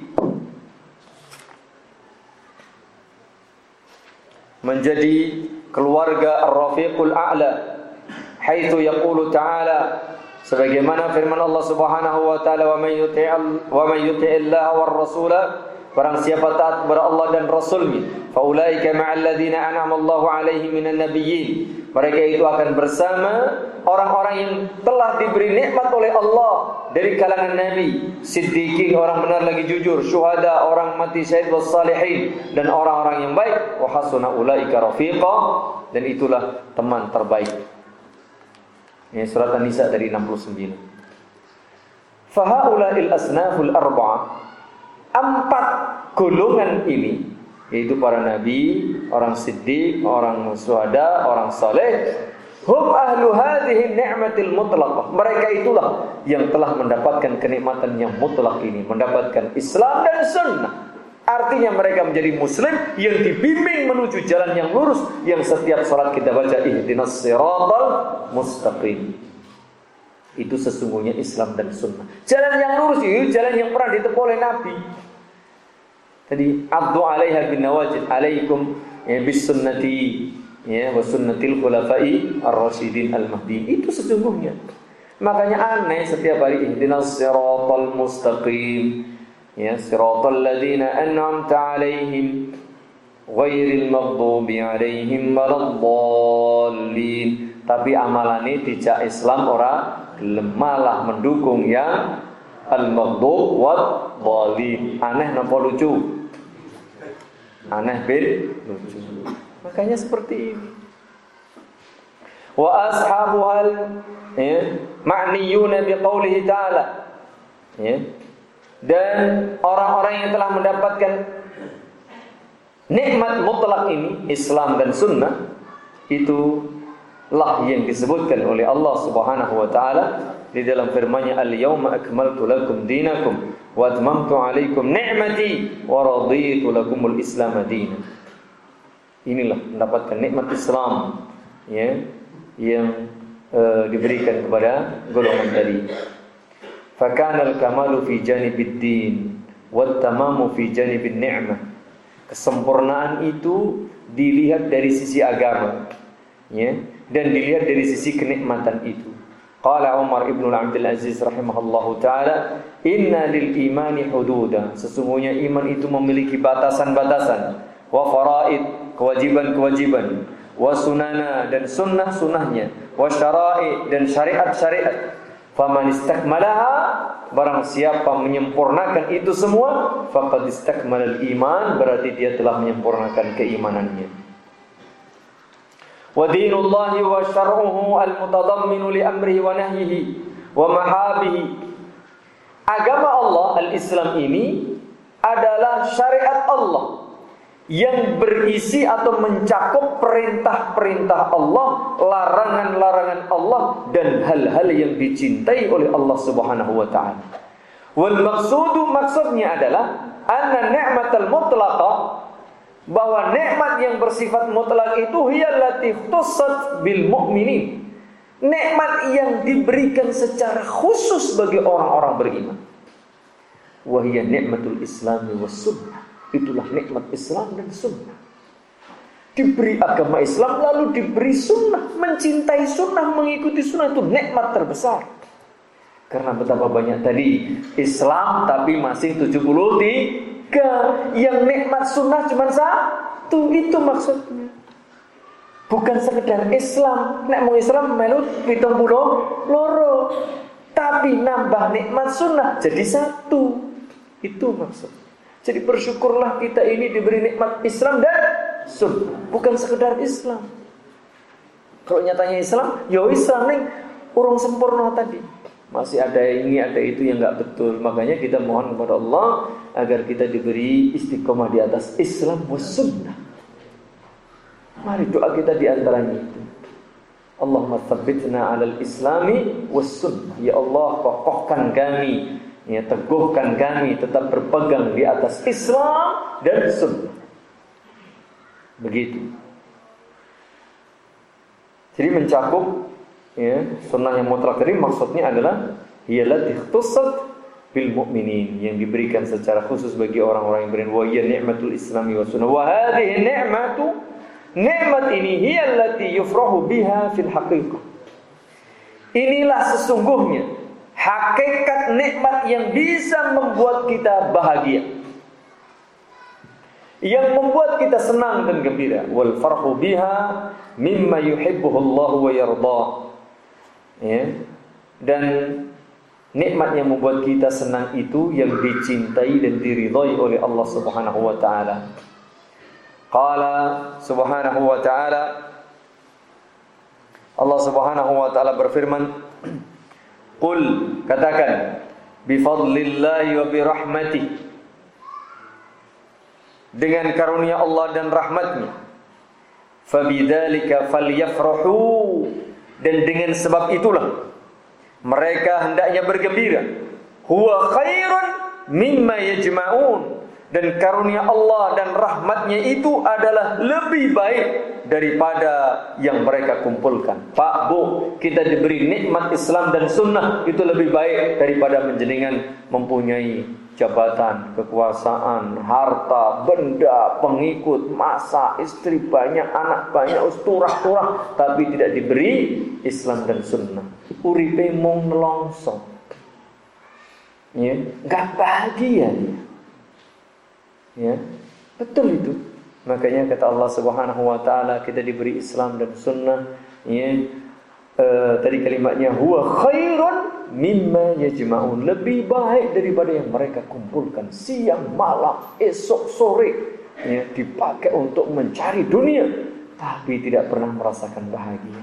[SPEAKER 1] menjadi keluarga ar-rafiqul a'la, haitsu yaqulu ta'ala, sebagaimana firman Allah Subhanahu wa taala, wa may yuti'illaha war rasula, barang siapa taat kepada Allah dan Rasul-Nya, faulaika ma'al ladzina an'ama Allahu 'alaihim minan nabiyyin, mereka itu akan bersama orang-orang yang telah diberi nikmat oleh Allah dari kalangan nabi, siddiqin, orang benar lagi jujur, syuhada, orang mati syahid, was salihin, dan orang-orang yang baik, wa hasuna ulaika rafiqa, dan itulah teman terbaik. Ini surat An-Nisa dari 69. Fa haula'il asnaful arba'ah, 4 golongan ini, yaitu para nabi, orang siddiq, orang syuhada, orang saleh, hum ahlu hadhihi ni'matil mutlaqah, mereka itulah yang telah mendapatkan kenikmatan yang mutlak ini, mendapatkan Islam dan sunnah. Artinya mereka menjadi muslim yang dibimbing menuju jalan yang lurus, yang setiap salat kita baca ihdinas siratal mustaqim. Itu sesungguhnya Islam dan sunnah. Jalan yang lurus itu jalan yang pernah ditempuh oleh Nabi. Tadi abdu 'alaiha bin nawajid, alaikum ya bis sunnati ya wa sunnatil khulafa'i ar-rasyidin al-mahdi. Itu sesungguhnya. Makanya aneh setiap hari ihdinas siratal mustaqim ya siratal ladzina an'amta 'alaihim ghairil maghdubi 'alaihim waladdallin. Tapi amalane dijak Islam ora gelem, malah mendukung yang al-maghdub wad-dhalin. Aneh napa lucu? Aneh bin lucu. Makanya seperti ini. Wa ashabuhal ma'niyuna biqaulihi ta'ala. Ya. Dan orang-orang yang telah mendapatkan nikmat mutlak ini, Islam dan sunnah, itu lah yang disebutkan oleh Allah Subhanahu wa taala di dalam firman-Nya, al-yauma akmaltu lakum dinakum wa atmamtu 'alaikum ni'mati wa raditu lakumul Islam dinan. Inilah mendapatkan nikmat Islam ya yang diberikan kepada golongan tadi. Fa kana al-kamalu fi janibid din wat tamamu fi janibin ni'mah. Kesempurnaan itu dilihat dari sisi agama ya, dan dilihat dari sisi kenikmatan itu. Qala Umar ibn Abdul Aziz rahimahullahu ta'ala, inna lil imani hududa, sesungguhnya iman itu memiliki batasan-batasan, wa faraid, kewajiban-kewajiban, wa sunana, dan sunnah-sunnahnya, wa syara'i, dan syariat-syariat. Faman istakmalaha, barang siapa menyempurnakan itu semua, faqad istakmalal iman, berarti dia telah menyempurnakan keimanannya. Wa dinullahi wa syar'uhu al-mutadamminu li amrihi wa nahyihi wa mahabihi. Agama Allah, al-Islam ini adalah syariat Allah yang berisi atau mencakup perintah-perintah Allah, larangan-larangan Allah, dan hal-hal yang dicintai oleh Allah Subhanahu wa taala. Wal maqsudu, maksudnya adalah anna ni'matal mutlaqah, bahwa nikmat yang bersifat mutlak itu hiyallati khussat bil mu'minin, nikmat yang diberikan secara khusus bagi orang-orang beriman. Wa hiya ni'matul islami was sunnah, itulah nikmat Islam dan sunnah. Diberi agama Islam lalu diberi sunnah, mencintai sunnah, mengikuti sunnah, itu nikmat terbesar. Karena betapa banyak tadi Islam tapi masih 73, yang nikmat sunnah cuma satu, itu maksudnya. Bukan sekedar Islam, nek mau Islam melu 72, tapi nambah nikmat sunnah jadi satu, itu maksudnya. Jadi bersyukurlah kita ini diberi nikmat Islam dan sunnah, bukan sekedar Islam. Kalau nyatanya Islam, yo Islam nih urung sempurna tadi, masih ada ini ada itu yang nggak betul. Makanya kita mohon kepada Allah agar kita diberi istiqomah di atas Islam was sunnah. Mari doa kita di antaranya itu, Allahumma tsabbitna 'alal islami was sunnah. Ya Allah, kokohkan kami, ya teguhkan kami tetap berpegang di atas Islam dan sunnah. Begitu. Jadi mencakup, ya, sunnah yang mutlak tadi maksudnya adalah hiyalat ikhtussat bil mu'minin, yang diberikan secara khusus bagi orang-orang yang beriman. Wa hiya ni'matul islami wa sunnah. Wa hadhihi ni'matu, nikmat ini hiyallati yufrahu biha fil haqiqah. Inilah sesungguhnya hakikat nikmat yang bisa membuat kita bahagia, yang membuat kita senang dan gembira. Wal farhu biha mimma yuhibbuhu Allah wa yardah. Ya. Dan nikmat yang membuat kita senang itu yang dicintai dan diridhai oleh Allah Subhanahu wa taala. Qala Subhanahu wa taala, Allah Subhanahu wa taala berfirman, qul, katakan, bi fadlillahi wa bi rahmatihi, dengan karunia Allah dan rahmatnya, fabidzalika falyafrahu, dan dengan sebab itulah mereka hendaknya bergembira. Huwa khairun mimma yajma'un, dan karunia Allah dan rahmatnya itu adalah lebih baik daripada yang mereka kumpulkan. Pak Bu, kita diberi nikmat Islam dan sunnah itu lebih baik daripada menjenengan mempunyai jabatan, kekuasaan, harta, benda, pengikut, masa, istri banyak, anak banyak, turah-turah, tapi tidak diberi Islam dan sunnah. Uripe mung nelongso, ya, nggak bahagia dia. Ya, betul itu. Makanya kata Allah Subhanahu wa taala, kita diberi Islam dan sunnah, ya. Tadi kalimatnya huwa khairun mimma yajma'un, lebih baik daripada yang mereka kumpulkan siang malam, esok sore, ya, dipakai untuk mencari dunia tapi tidak pernah merasakan bahagia.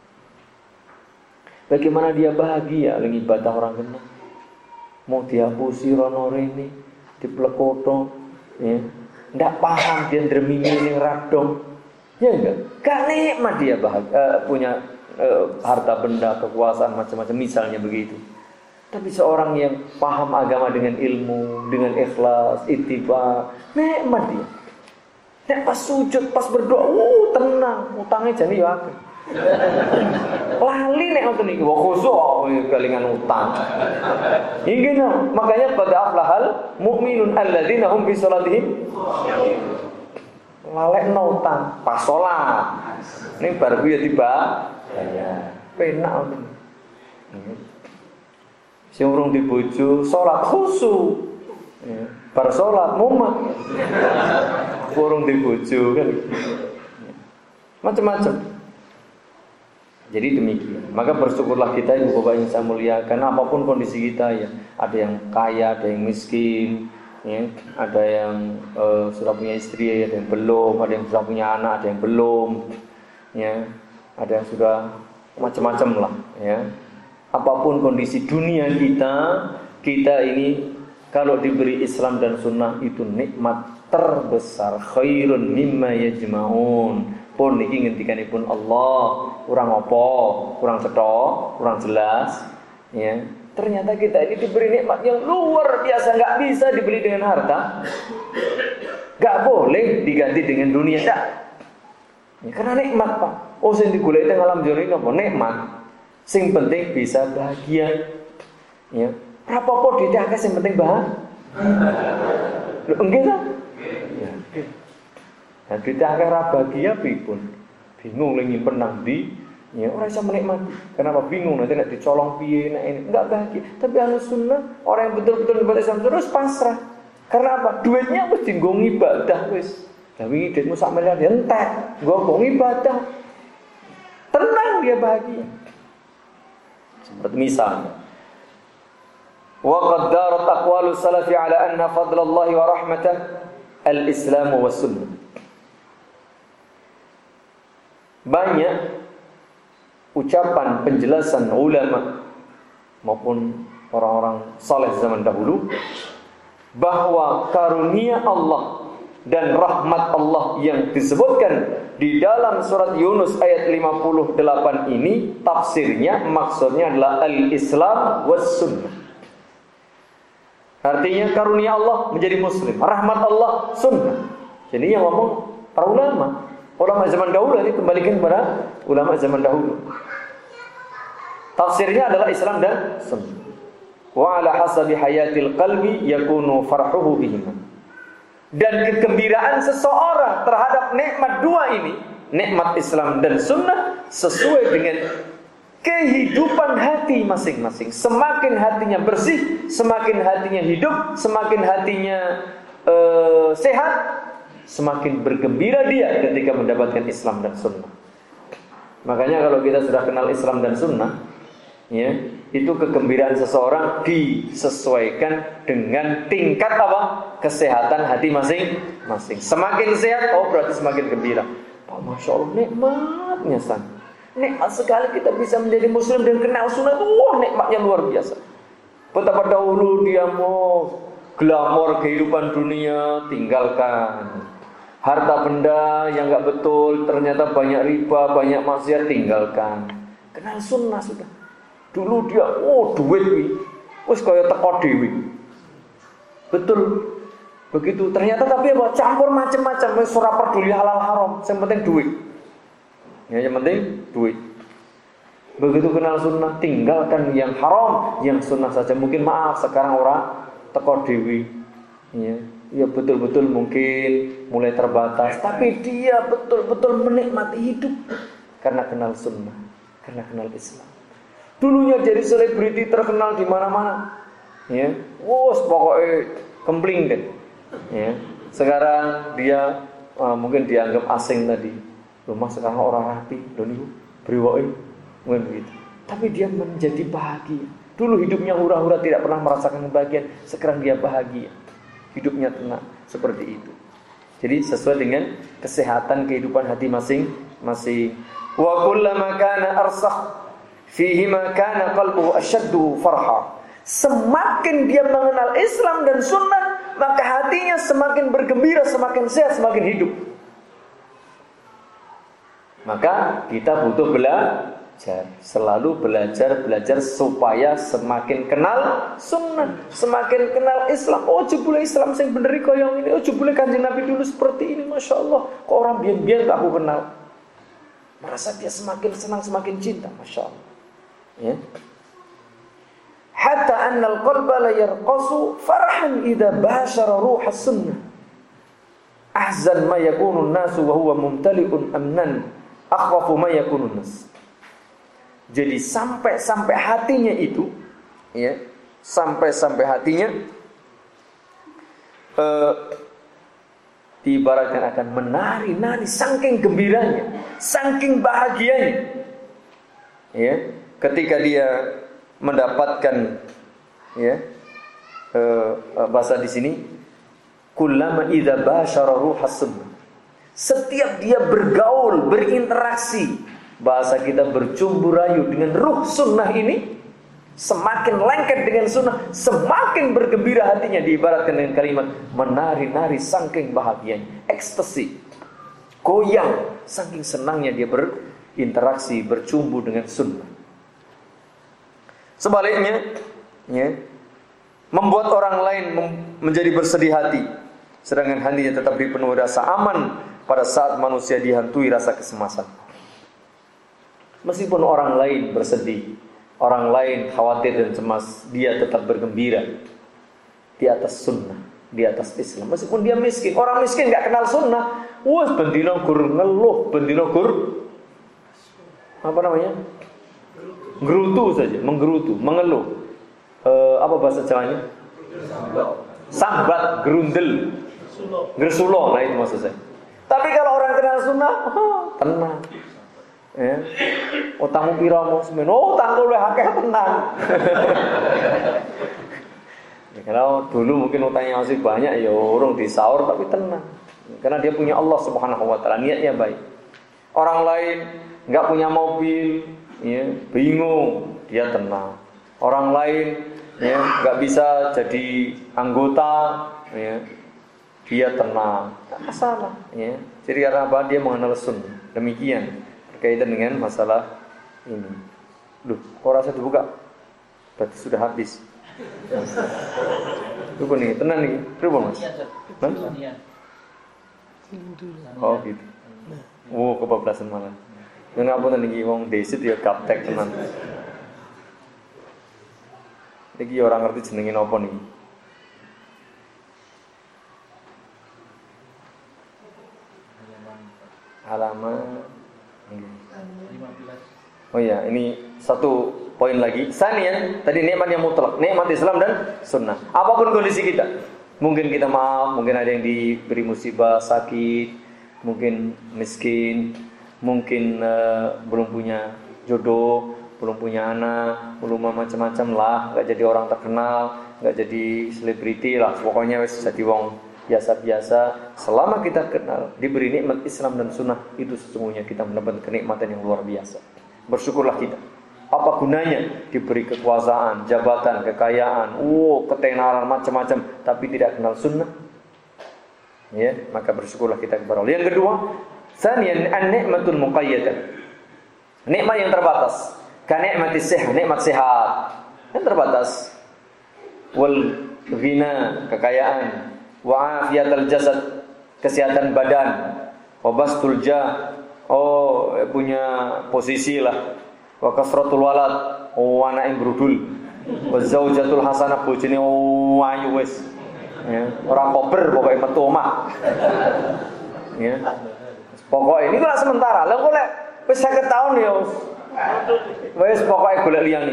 [SPEAKER 1] Bagaimana dia bahagia lagi ibadah orang kena, mau dihapusi rono rene diplekoto, ya, ndak paham dia ndremini ning radong, ya enggak, gak nikmat dia bahagia, punya harta benda, kekuasaan, macam-macam misalnya begitu. Tapi seorang yang paham agama dengan ilmu, dengan ikhlas, ittiba, nikmat dia. Nek pas sujud, pas berdoa, tenang, utangnya jane yo akeh. Lali nek ngoten iki, wa khusuk kelingan utang. Iki makanya pada aflahal mukminun alladzina hum bi salatihim lalekno utang pas salat. Ning bar kuwi ya tiba ya, penak ngoten. Sing urung dibojo salat khusyuk. Ya, bar salat mumet. Urung dibojo kan. Macam-macam. Jadi demikian. Maka bersyukurlah kita Ibu Bapak yang saya muliakan, apapun kondisi kita ya. Ada yang kaya, ada yang miskin, ya. Ada yang sudah punya istri, ada yang belum, ada yang sudah punya anak, ada yang belum, ya. Ada yang sudah macam-macam lah, ya. Apapun kondisi dunia kita ini kalau diberi Islam dan sunnah itu nikmat terbesar, khairun mimma yajma'un. Pun niki ngendikanipun Allah, kurang apa, kurang cetha, kurang jelas, ya. Ternyata kita ini diberi nikmat yang luar biasa, nggak bisa dibeli dengan harta, nggak boleh diganti dengan dunia, tak. Ya, karena nikmat Pak. Oh, sing digoleki teng alam jero iki apa nikmat. Sing penting bisa bahagia. Ya. Rapopo dite sing penting bahagia. Lho enggak ta? Ya. Dan dite akeh ra bahagia pripun? Bingung lagi nyimpen nang ndi? Ya ora bisa menikmati. Kenapa bingung nanti nek dicolong piye nek ini enggak bahagia. Tapi Ahlus Sunnah orang yang betul-betul berbuat Islam terus pasrah. Karena apa? Duitnya wis dienggo ibadah wis. Lah wingi duitmu sak miliar entek, nggo ibadah. Tenang dia bahagia. Seperti misalnya wa qad darat aqwalu salafi ala anna fadlallahi wa rahmatah al-islam wa sunnah. Banyak ucapan penjelasan ulama maupun orang-orang saleh zaman dahulu bahwa karunia Allah dan rahmat Allah yang disebutkan di dalam surat Yunus ayat 58 ini tafsirnya maksudnya adalah al-Islam was sunnah. Artinya karunia Allah menjadi muslim, rahmat Allah sunnah. Jadi yang ngomong para ulama zaman dahulu ini kembalikan kepada ulama zaman dahulu. Tafsirnya adalah Islam dan sunnah. Wa ala hasabi hayatil qalbi yakunu farhuhu bihima. Dan kegembiraan seseorang terhadap nikmat dua ini, nikmat Islam dan sunnah, sesuai dengan kehidupan hati masing-masing. Semakin hatinya bersih, semakin hatinya hidup, semakin hatinya sehat, semakin bergembira dia ketika mendapatkan Islam dan sunnah. Makanya kalau kita sudah kenal Islam dan sunnah, ya, itu kegembiraan seseorang disesuaikan dengan tingkat apa? Kesehatan hati masing-masing. Semakin sehat, oh berarti semakin gembira. Oh, Masya Allah, nikmatnya san. Nikmat sekali kita bisa menjadi muslim dan kenal sunnah. Wah, nikmatnya luar biasa. Betapa dahulu dia mau glamor kehidupan dunia, tinggalkan. Harta benda yang enggak betul, ternyata banyak riba, banyak maksiat, tinggalkan. Kenal sunnah sudah. Dulu dia, duit wis kaya teko dhewe. Betul. Begitu. Ternyata tapi apa? Campur macam-macam, wis ora peduli halal haram, yang penting duit. Ya, yang penting duit. Begitu kenal sunnah, tinggalkan yang haram, yang sunnah saja. Mungkin maaf sekarang ora teko dhewe. Ya betul-betul mungkin mulai terbatas, tapi dia betul-betul menikmati hidup karena kenal sunnah, karena kenal Islam. Dulunya jadi selebriti terkenal di mana-mana, ya, pokoknya kempling deh, ya. Sekarang dia mungkin dianggap asing tadi, rumah sekarang orang rapi, dulu beriwoin, mungkin begitu. Tapi dia menjadi bahagia. Dulu hidupnya hura-hura tidak pernah merasakan kebahagiaan, sekarang dia bahagia, hidupnya tenang seperti itu. Jadi sesuai dengan kesehatan kehidupan hati masing-masing. Wa kullama kana arsakh fihi ma kana qalbuhu ashaddu farha. Semakin dia mengenal Islam dan sunnah, maka hatinya semakin bergembira, semakin sehat, semakin hidup. Maka kita butuh belajar, selalu belajar supaya semakin kenal sunnah, semakin kenal Islam. Oh, jebule Islam sing bener iki koyo ngene. Oh, jebule Kanjeng Nabi dulu seperti ini, Masya Allah. Kok orang biyen-biyen tak aku kenal. Merasa dia semakin senang, semakin cinta, Masya Allah. Ya. Hatta anna al-qalba la yarqasu farahan idza bashara ruh as-sunnah. Ahzan ma yakunu an-nasu wa huwa mumtali'un amnan, akhwafu ma yakunu an-nas. Jadi sampai hatinya itu, ya, sampai hatinya diibaratkan akan menari-nari saking gembiranya, saking bahagianya, ya. Ketika dia mendapatkan, ya, bahasa di sini, kullama idza bashara ruhas sunnah. Setiap dia bergaul, berinteraksi, bahasa kita bercumbu rayu dengan ruh sunnah ini, semakin lengket dengan sunnah, semakin bergembira hatinya. Diibaratkan dengan kalimat menari-nari saking bahagianya, ekstasi, goyang saking senangnya dia berinteraksi, bercumbu dengan sunnah. Sebaliknya, ya, membuat orang lain menjadi bersedih hati, sedangkan hatinya tetap dipenuhi rasa aman pada saat manusia dihantui rasa kesemasan. Meskipun orang lain bersedih, orang lain khawatir dan cemas, dia tetap bergembira di atas sunnah, di atas Islam. Meskipun dia miskin, orang miskin gak kenal sunnah, wah bendino gur ngeluh, bendino gur apa namanya? Gerutu saja, menggerutu, mengeluh. Apa bahasa Jawanya? Sambat, gerundel, gersulo, nah itu maksud saya. Tapi kalau orang kenal sunnah, tenang. Ya. Utangmu pira mau semen? Oh, utangku luwih akeh tenang. Ya, kalau dulu mungkin utangnya masih banyak, ya urung disaur tapi tenang. Karena dia punya Allah Subhanahu wa taala, niatnya baik. Orang lain enggak punya mobil, ya, bingung, dia tenang. Orang lain ya enggak bisa jadi anggota, ya, dia tenang. Enggak masalah, ya. Jadi karena apa? Dia mengenal sunnah. Demikian berkaitan dengan masalah ini. Duh, kok rasa dibuka? Berarti sudah habis. Lupa nih, tenang nih. Lupa mas? Oh gitu. Oh, kebablasan malah. Yang apa nih wong desit ya gaptek tenan. Iki orang ngerti jenenge napa nih. Halaman 15. Oh ya, ini satu poin lagi. Sanian, tadi nikmat yang mutlak, nikmat Islam dan sunnah. Apapun kondisi kita, mungkin kita maaf, mungkin ada yang diberi musibah, sakit, mungkin miskin, mungkin belum punya jodoh, belum punya anak, belum macam-macam lah, nggak jadi orang terkenal, nggak jadi selebriti lah, pokoknya wes jadi wong biasa-biasa. Selama kita kenal, diberi nikmat Islam dan sunnah, itu sesungguhnya kita mendapat kenikmatan yang luar biasa. Bersyukurlah kita. Apa gunanya diberi kekuasaan, jabatan, kekayaan, ketenaran macam-macam, tapi tidak kenal sunnah? Ya, maka bersyukurlah kita kepada Allah. Yang kedua, saniyan an-ni'matul muqayyadah. Nikmat yang terbatas. Kanikmatis sehat, nikmat sehat yang terbatas. Wal ghina, kekayaan. Wa afiyatul jasad, kesehatan badan. Wa bastul jah, punya posisi lah. Wa kasratul walad, anak yang berudul. Wa zaujatul hasanah, bojone ayu wis. Ya, ora kober pokoke metu omah. Ya. Pokoke ini kok sementara. Lah kok lek wis 50 tahun ya wis pokoke golek liyane.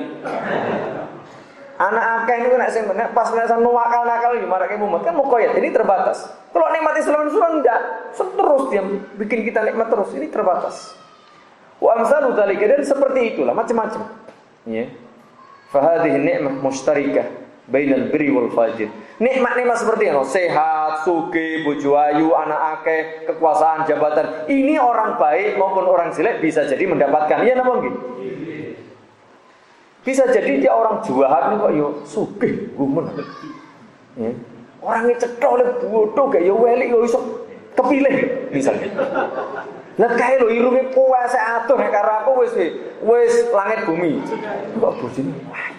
[SPEAKER 1] Anak akeh niku nek sing pas nek nakal iki marake mumet kan mukoyat. Ini terbatas. Kalau nikmat Islam itu enggak, terus dia bikin kita nikmat terus. Ini terbatas. Wa amsalu dzalika, dan seperti itulah macam-macam. Ya. Fa hadhihi ni'mah mushtarikah bainal birri wal fajir. Nikmat-nikmat seperti itu, sehat, sugih, bojo ayu, anak akeh, kekuasaan, jabatan. Ini orang baik maupun orang jelek bisa jadi mendapatkan. Ya napa nggih? Bisa jadi dia orang jahat nih kok yo sugih, gumen. Ya. Orangnya cetha oleh bodoh gak yo welik yo iso kepilih misalnya. Lah kae lho irunge kuwase atur nek karo aku wis langit bumi. Kok bojone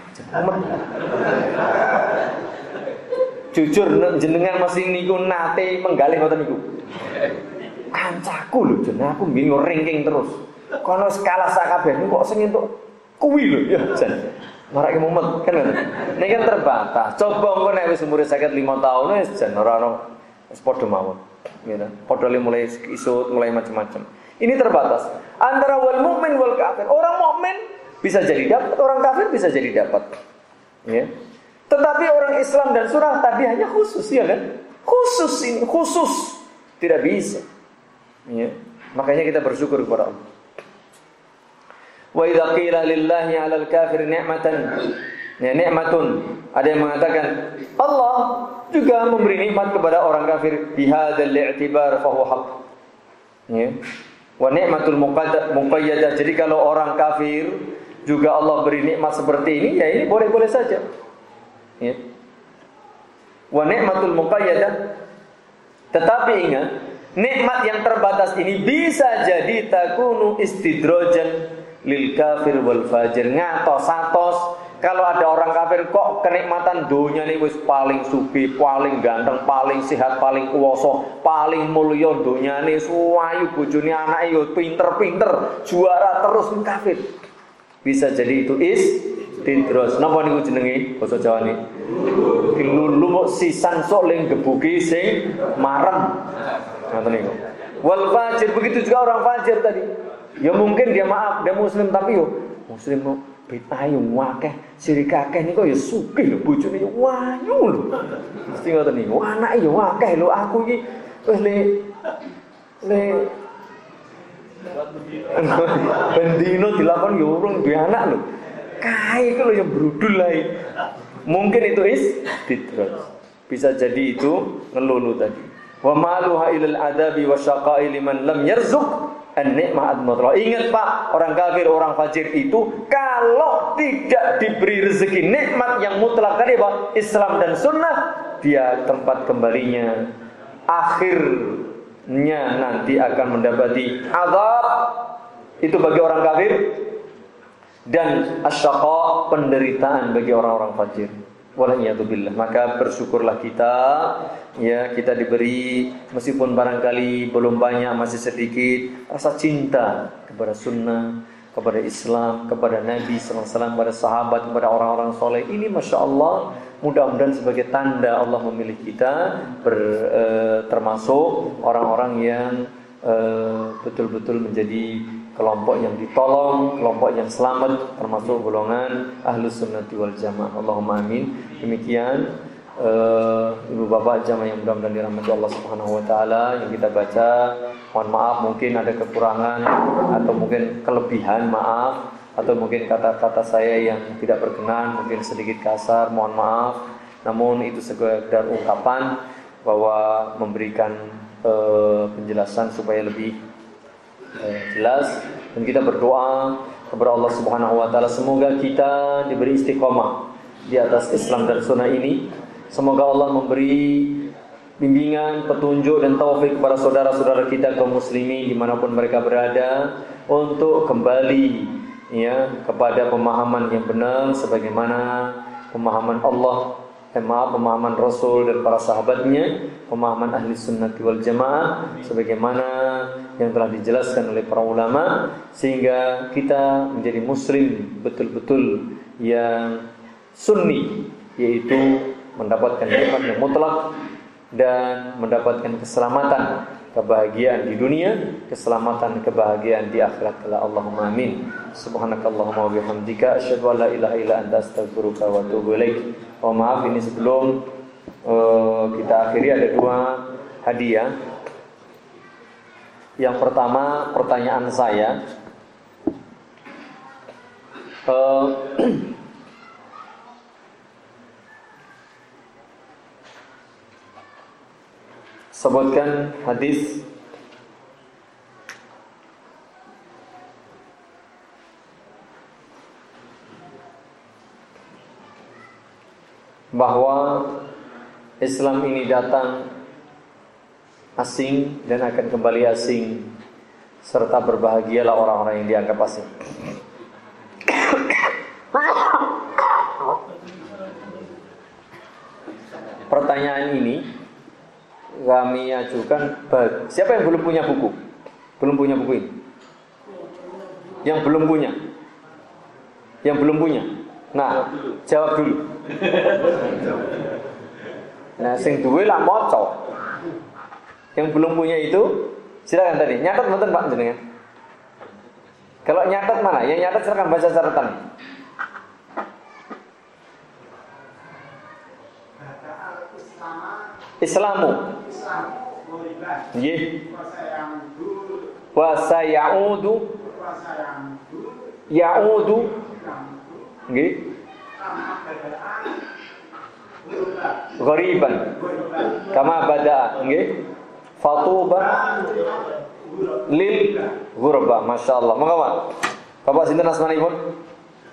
[SPEAKER 1] jujur jenengan mesti niku nate menggalih ngoten niku. Kancaku lho jeneng aku mbien ranking terus. Kono skala sak kabeh kok sing entuk kuwi lho ya jan. Marake mumet kan. Nek kan terbatas. Coba engko nek wis umure 55 tahun wis jan ora wis padha mawon. Gitu. Padha mulai isut, mulai macam-macam. Ini terbatas. Antara wal mukmin wal kafir. Orang mukmin bisa jadi dapat, orang kafir bisa jadi dapat. Ya. Tetapi orang Islam dan sunnah tadi hanya khusus, ya kan? Khusus ini, khusus. Tidak bisa. Ya. Makanya kita bersyukur kepada Allah. Wa idza qila lillahi 'alal kafir ni'matan. Ya, ni'matun. Ada yang mengatakan Allah juga memberi nikmat kepada orang kafir bihadzal i'tibar fa huwa haqq. Ya. Wa ni'matul muqayyadah. Jadi kalau orang kafir juga Allah beri nikmat seperti ini, ya ini boleh-boleh saja. Ya. Wa ni'matul muqayyadah. Tetapi ingat, nikmat yang terbatas ini bisa jadi takunu istidrojan lil kafir wal fajir. Ngatos-atos kalau ada orang kafir kok kenikmatan dunia ini wis paling sugih, paling ganteng, paling sehat, paling kuwasa, paling mulya dunia ini, suwayu bojone anake yo pinter-pinter, juara terus kafir. Bisa jadi itu istidroj. Napa niku jenenge basa Jawane? Lulu sisan sok ling gebuki sing marem. Ngoten niku. Wal fajir, begitu juga orang fajir tadi. Ya mungkin dia maaf, dia muslim tapi yo muslim bid'ah yo akeh, sirik akeh niku yo sugih lho, bojone yo wayu lho. Mesti ngoten niku. Anake yo akeh lho, aku iki wis le bendino dilakon yo urung duwe anak lho. Kae iku lho yo brudul lae. Mungkin itu istidroj. Bisa jadi itu ngelulu tadi. Wa maluha ilal adabi wa syaqa'i liman lam yarzuq an-ni'mah ad-mutlaq. Ingat Pak, orang kafir, orang fajir itu kalau tidak diberi rezeki nikmat yang mutlak tadi Pak, Islam dan sunnah, dia tempat kembalinya akhirnya nanti akan mendapati azab. Itu bagi orang kafir. Dan asyaqa, penderitaan bagi orang-orang fajir. Waliyadzubillah. Maka bersyukurlah kita, ya, kita diberi meskipun barangkali belum banyak, masih sedikit rasa cinta kepada sunnah, kepada Islam, kepada Nabi SAW, kepada sahabat, kepada orang-orang soleh. Ini Masya Allah, mudah-mudahan sebagai tanda Allah memilih kita termasuk orang-orang yang betul-betul menjadi kelompok yang ditolong, kelompok yang selamat, termasuk golongan Ahlus Sunnati wal Jamaah. Allahumma amin. Demikian ibu bapak jamaah yang mudah-mudahan dirahmati Allah Subhanahu wa taala, yang kita baca, mohon maaf mungkin ada kekurangan atau mungkin kelebihan, maaf, atau mungkin kata-kata saya yang tidak berkenan, mungkin sedikit kasar, mohon maaf. Namun itu sekedar ungkapan bahwa memberikan penjelasan supaya lebih jelas, dan kita berdoa kepada Allah Subhanahu wa taala semoga kita diberi istiqomah di atas Islam dan sunnah ini. Semoga Allah memberi bimbingan, petunjuk dan taufik kepada saudara-saudara kita kaum muslimin dimanapun mereka berada untuk kembali ya kepada pemahaman yang benar sebagaimana pemahaman Allah, pemahaman Rasul dan para sahabatnya, pemahaman ahli sunnati wal jamaah sebagaimana yang telah dijelaskan oleh para ulama, sehingga kita menjadi muslim betul-betul yang sunni, yaitu mendapatkan nikmat yang mutlak dan mendapatkan keselamatan, kebahagiaan di dunia, keselamatan, kebahagiaan di akhirat kelak. Allahumma amin. Subhanakallahumma wa bihamdika asyhadu an la ilaha illa anta astaghfiruka wa atubu ilaik. Oh maaf, ini sebelum kita akhiri ada dua hadiah. Yang pertama, pertanyaan saya, sebutkan hadis bahwa Islam ini datang asing dan akan kembali asing, serta berbahagialah orang-orang yang dianggap asing. Pertanyaan ini kami ajukan. Siapa yang belum punya buku? Belum punya buku ini? Yang belum punya? Yang belum punya? Nah, jawab dulu. Nah, sing duwe lah maca. Yang belum punya itu silakan tadi. Nyatet mboten Pak jenengan? Kalau nyatet mana? Yang nyatet silakan baca catatan. Islamu. Nggih. Wa sayaudu. Yaudu. Nggih. Ghariban. Kama bada, nggih. Fatuba lil ghurba. Masyaallah. Monggo Pak. Bapak sinten asmanipun?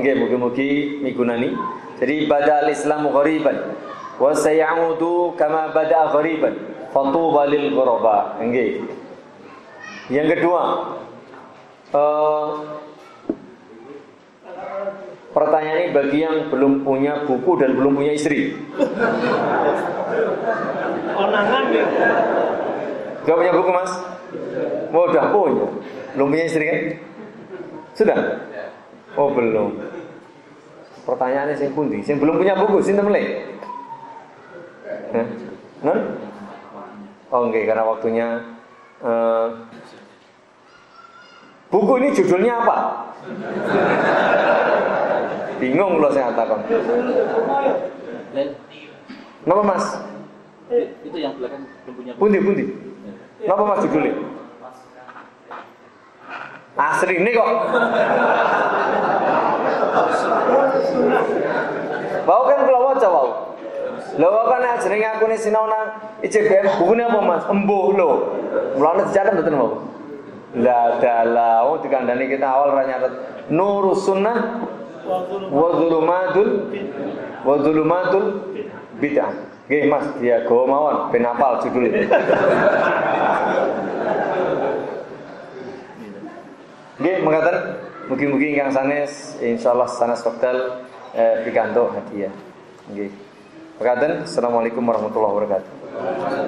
[SPEAKER 1] nggih mugi-mugi migunani. Jadi badal Islamu ghariban wa sayaudu kama bada'a ghariban fatuba lil ghuraba. Nggih. Yang kedua, pertanyaan ini bagi yang belum punya buku dan belum punya istri.
[SPEAKER 2] Konangan ya.
[SPEAKER 1] Gak punya buku, Mas? Oh, udah punya. Belum punya istri kan? Sudah? Oh, belum. Pertanyaannya sing pundi? Sing belum punya buku, sinten mle? Non? Oh, enggak, karena waktunya buku ini judulnya apa? Bingung loh saya katakan. Kenapa Mas?
[SPEAKER 3] Itu yang belakang belum punya.
[SPEAKER 1] Pundi. Kenapa Mas judulnya? Asri ini kok. Bau kan kalau waca bau. Lho kan jenenge aku nih sinau nang ICBM bukunya apa Mas? Embuh lho. Mulane dicatet mboten mau. La dalah wong dikandani kita awal ra nyatet Nurus Sunnah wa Zulumatul Bid'ah. Nggih Mas, dia go mawon ben hafal judulnya. Nggih, mengatakan mugi-mugi ingkang sanes insyaallah sanes wekdal pikantuk hadiah. Nggih. Mekaten, assalamualaikum warahmatullahi wabarakatuh.